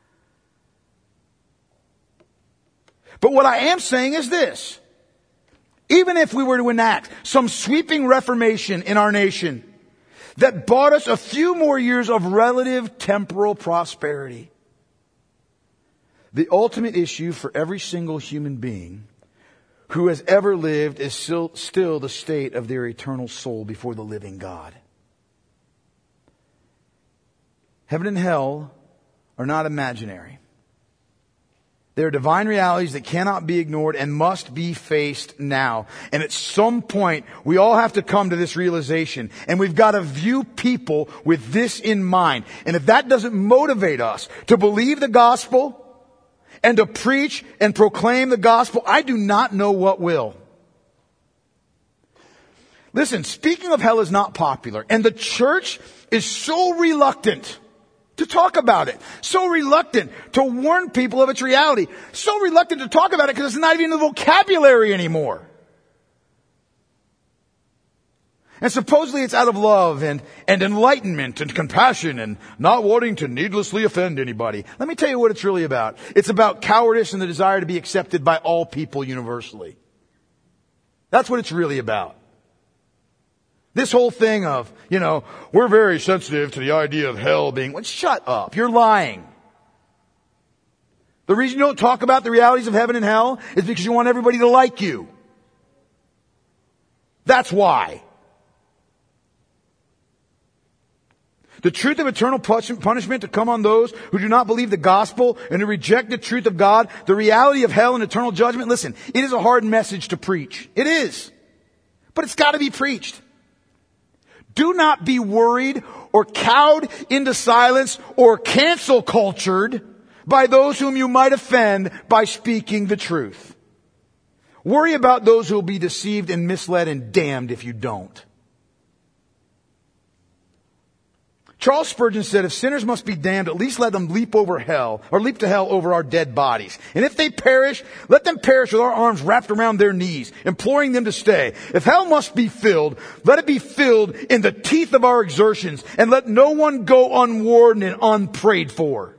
But what I am saying is this. Even if we were to enact some sweeping reformation in our nation that bought us a few more years of relative temporal prosperity, the ultimate issue for every single human being who has ever lived is still, still the state of their eternal soul before the living God. Heaven and hell are not imaginary. They are divine realities that cannot be ignored and must be faced now. And at some point, we all have to come to this realization. And we've got to view people with this in mind. And if that doesn't motivate us to believe the gospel and to preach and proclaim the gospel, I do not know what will. Listen, speaking of hell is not popular. And the church is so reluctant to talk about it. So reluctant to warn people of its reality. So reluctant to talk about it because it's not even in the vocabulary anymore. And supposedly it's out of love and, and enlightenment and compassion and not wanting to needlessly offend anybody. Let me tell you what it's really about. It's about cowardice and the desire to be accepted by all people universally. That's what it's really about. This whole thing of, you know, we're very sensitive to the idea of hell being, well, shut up. You're lying. The reason you don't talk about the realities of heaven and hell is because you want everybody to like you. That's why. The truth of eternal punishment to come on those who do not believe the gospel and who reject the truth of God, the reality of hell and eternal judgment. Listen, it is a hard message to preach. It is. But it's got to be preached. Do not be worried or cowed into silence or cancel cultured by those whom you might offend by speaking the truth. Worry about those who will be deceived and misled and damned if you don't. Charles Spurgeon said, if sinners must be damned, at least let them leap over hell, or leap to hell over our dead bodies. And if they perish, let them perish with our arms wrapped around their knees, imploring them to stay. If hell must be filled, let it be filled in the teeth of our exertions, and let no one go unwarned and unprayed for.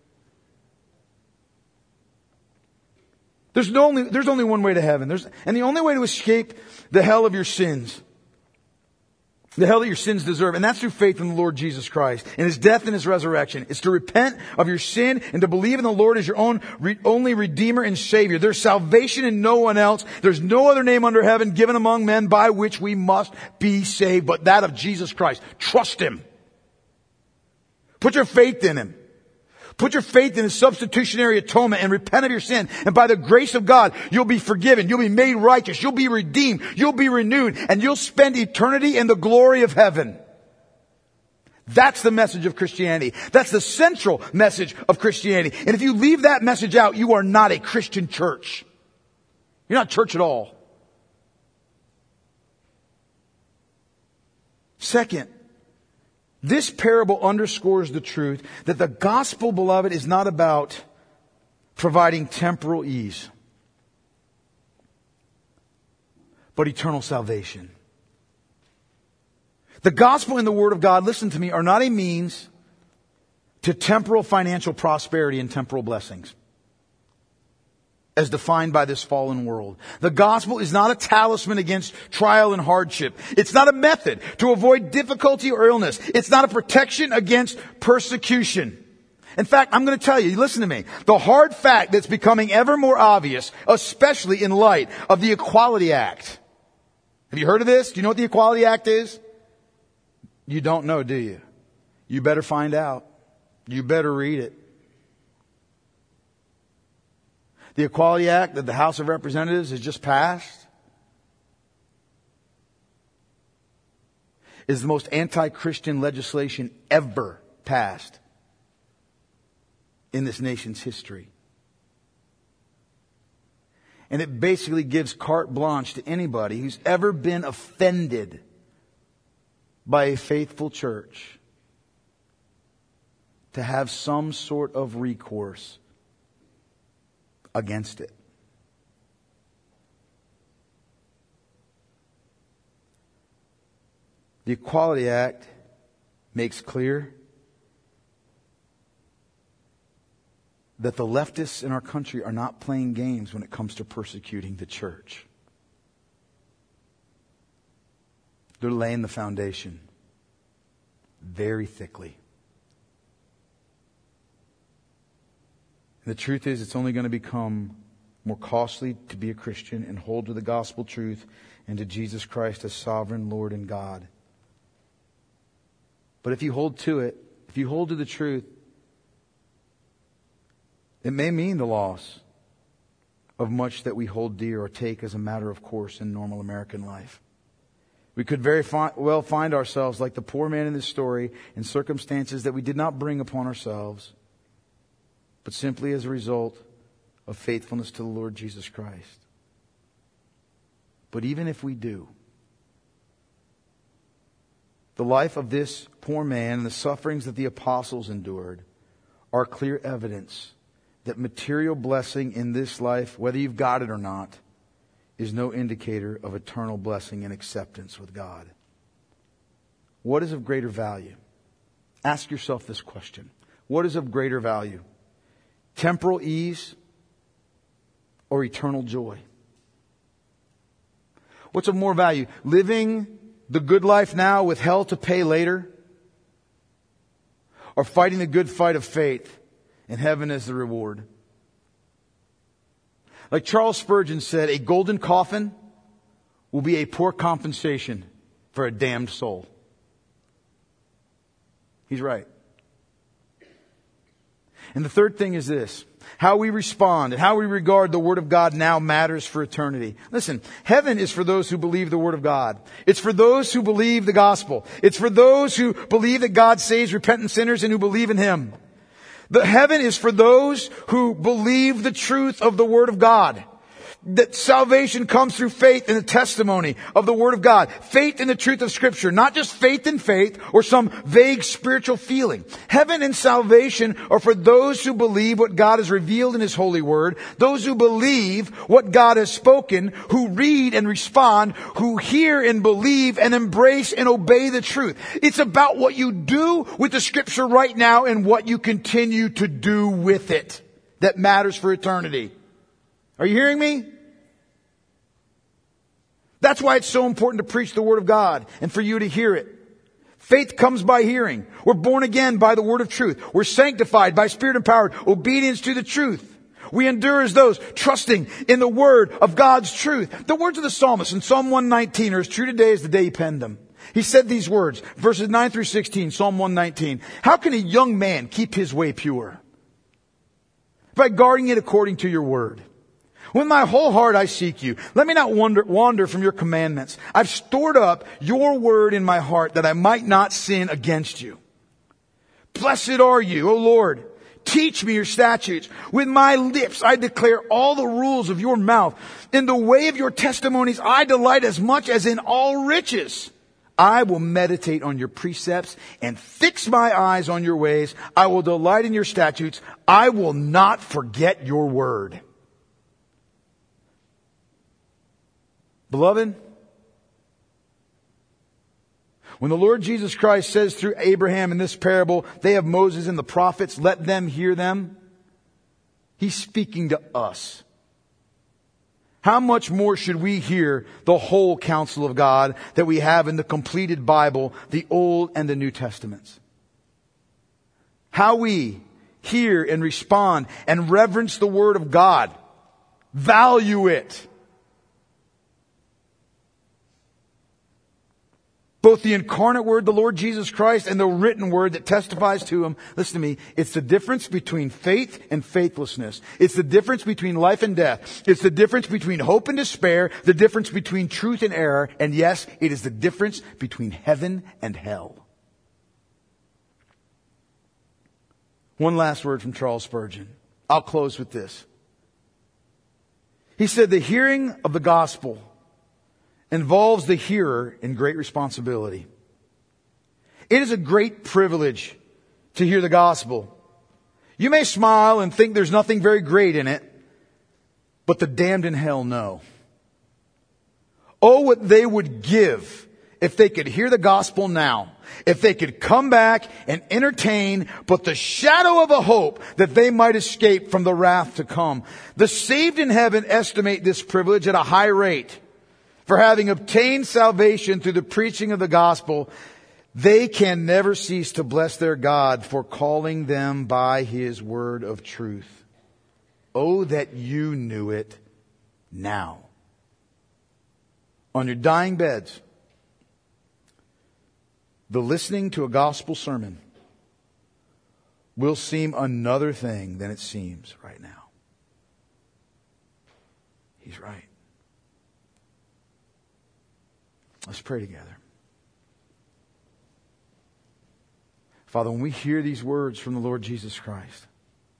There's no only, there's only one way to heaven. There's, and the only way to escape the hell of your sins, the hell that your sins deserve, and that's through faith in the Lord Jesus Christ, and His death and His resurrection. It's to repent of your sin and to believe in the Lord as your own re- only Redeemer and Savior. There's salvation in no one else. There's no other name under heaven given among men by which we must be saved but that of Jesus Christ. Trust Him. Put your faith in Him. Put your faith in His substitutionary atonement and repent of your sin. And by the grace of God, you'll be forgiven. You'll be made righteous. You'll be redeemed. You'll be renewed. And you'll spend eternity in the glory of heaven. That's the message of Christianity. That's the central message of Christianity. And if you leave that message out, you are not a Christian church. You're not church at all. Second, this parable underscores the truth that the gospel, beloved, is not about providing temporal ease, but eternal salvation. The gospel and the word of God, listen to me, are not a means to temporal financial prosperity and temporal blessings, as defined by this fallen world. The gospel is not a talisman against trial and hardship. It's not a method to avoid difficulty or illness. It's not a protection against persecution. In fact, I'm going to tell you, listen to me, the hard fact that's becoming ever more obvious, especially in light of the Equality Act. Have you heard of this? Do you know what the Equality Act is? You don't know, do you? You better find out. You better read it. The Equality Act that the House of Representatives has just passed is the most anti-Christian legislation ever passed in this nation's history. And it basically gives carte blanche to anybody who's ever been offended by a faithful church to have some sort of recourse against it. The Equality Act makes clear that the leftists in our country are not playing games when it comes to persecuting the church. They're laying the foundation very thickly. The truth is, it's only going to become more costly to be a Christian and hold to the gospel truth and to Jesus Christ as sovereign Lord and God. But if you hold to it, if you hold to the truth, it may mean the loss of much that we hold dear or take as a matter of course in normal American life. We could very fi- well find ourselves like the poor man in this story in circumstances that we did not bring upon ourselves, but simply as a result of faithfulness to the Lord Jesus Christ. But even if we do, the life of this poor man and the sufferings that the apostles endured are clear evidence that material blessing in this life, whether you've got it or not, is no indicator of eternal blessing and acceptance with God. What is of greater value? Ask yourself this question. What is of greater value? Temporal ease or eternal joy? What's of more value? Living the good life now with hell to pay later? Or fighting the good fight of faith and heaven as the reward? Like Charles Spurgeon said, a golden coffin will be a poor compensation for a damned soul. He's right. And the third thing is this. How we respond and how we regard the Word of God now matters for eternity. Listen, heaven is for those who believe the Word of God. It's for those who believe the gospel. It's for those who believe that God saves repentant sinners and who believe in Him. The heaven is for those who believe the truth of the Word of God. that salvation comes through faith in the testimony of the Word of God. Faith in the truth of Scripture. Not just faith in faith or some vague spiritual feeling. Heaven and salvation are for those who believe what God has revealed in His holy Word. Those who believe what God has spoken. Who read and respond. Who hear and believe and embrace and obey the truth. It's about what you do with the Scripture right now and what you continue to do with it that matters for eternity. Are you hearing me? That's why it's so important to preach the Word of God and for you to hear it. Faith comes by hearing. We're born again by the Word of truth. We're sanctified by Spirit empowered obedience to the truth. We endure as those trusting in the Word of God's truth. The words of the psalmist in Psalm one nineteen are as true today as the day he penned them. He said these words, verses nine through sixteen, Psalm one nineteen. How can a young man keep his way pure? By guarding it according to your word. With my whole heart I seek you. Let me not wander, wander from your commandments. I've stored up your word in my heart that I might not sin against you. Blessed are you, O Lord. Teach me your statutes. With my lips I declare all the rules of your mouth. In the way of your testimonies I delight as much as in all riches. I will meditate on your precepts and fix my eyes on your ways. I will delight in your statutes. I will not forget your word. Beloved, when the Lord Jesus Christ says through Abraham in this parable, they have Moses and the prophets, let them hear them, He's speaking to us. How much more should we hear the whole counsel of God that we have in the completed Bible, the Old and the New Testaments? How we hear and respond and reverence the Word of God. Value it. Both the incarnate Word, the Lord Jesus Christ, and the written Word that testifies to Him. Listen to me. It's the difference between faith and faithlessness. It's the difference between life and death. It's the difference between hope and despair. The difference between truth and error. And yes, it is the difference between heaven and hell. One last word from Charles Spurgeon. I'll close with this. He said, the hearing of the gospel involves the hearer in great responsibility. It is a great privilege to hear the gospel. You may smile and think there's nothing very great in it, but the damned in hell know. Oh, what they would give if they could hear the gospel now. If they could come back and entertain but the shadow of a hope that they might escape from the wrath to come. The saved in heaven estimate this privilege at a high rate. For having obtained salvation through the preaching of the gospel, they can never cease to bless their God for calling them by His word of truth. Oh, that you knew it now. On your dying beds, the listening to a gospel sermon will seem another thing than it seems right now. He's right. Let's pray together. Father, when we hear these words from the Lord Jesus Christ,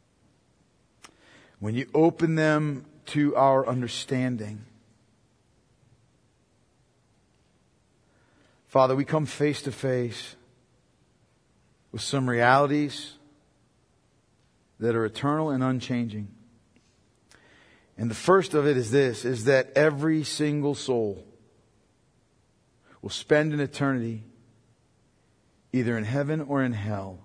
when you open them to our understanding, Father, we come face to face with some realities that are eternal and unchanging. And the first of it is this, is that every single soul will spend an eternity either in heaven or in hell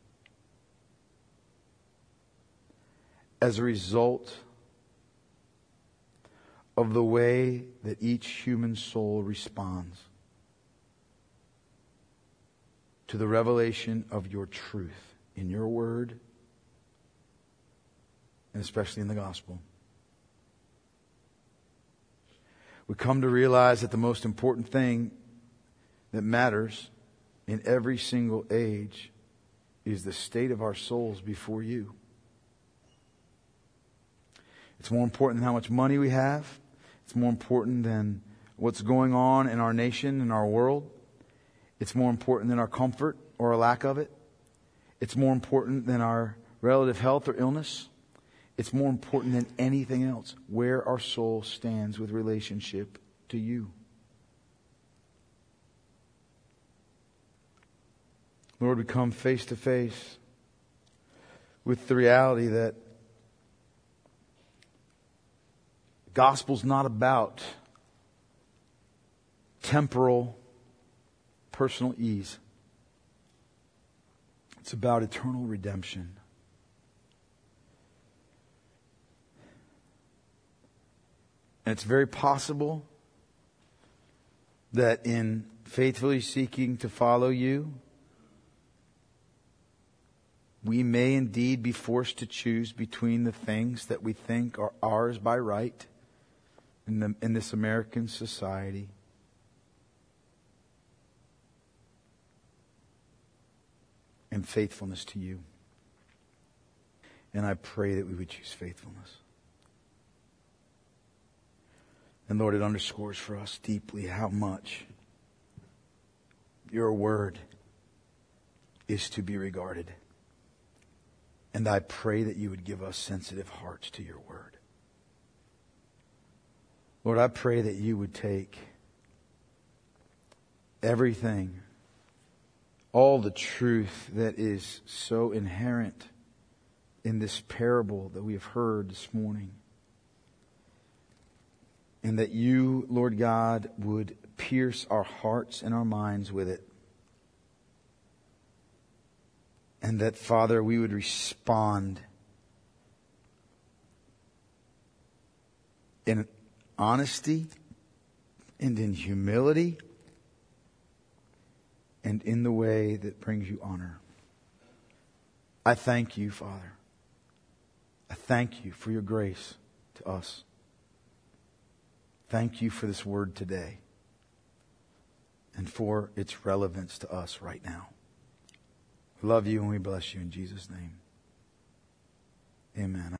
as a result of the way that each human soul responds to the revelation of your truth in your word and especially in the gospel. We come to realize that the most important thing that matters in every single age is the state of our souls before you. It's more important than how much money we have. It's more important than what's going on in our nation and our world. It's more important than our comfort or a lack of it. It's more important than our relative health or illness. It's more important than anything else where our soul stands with relationship to you. Lord, we come face to face with the reality that the gospel's not about temporal, personal ease. It's about eternal redemption. And it's very possible that in faithfully seeking to follow you, we may indeed be forced to choose between the things that we think are ours by right in, the, in this American society and faithfulness to you. And I pray that we would choose faithfulness. And Lord, it underscores for us deeply how much your word is to be regarded. And I pray that you would give us sensitive hearts to your word. Lord, I pray that you would take everything, all the truth that is so inherent in this parable that we have heard this morning, and that you, Lord God, would pierce our hearts and our minds with it. And that, Father, we would respond in honesty and in humility and in the way that brings you honor. I thank you, Father. I thank you for your grace to us. Thank you for this word today and for its relevance to us right now. We love you and we bless you in Jesus' name. Amen.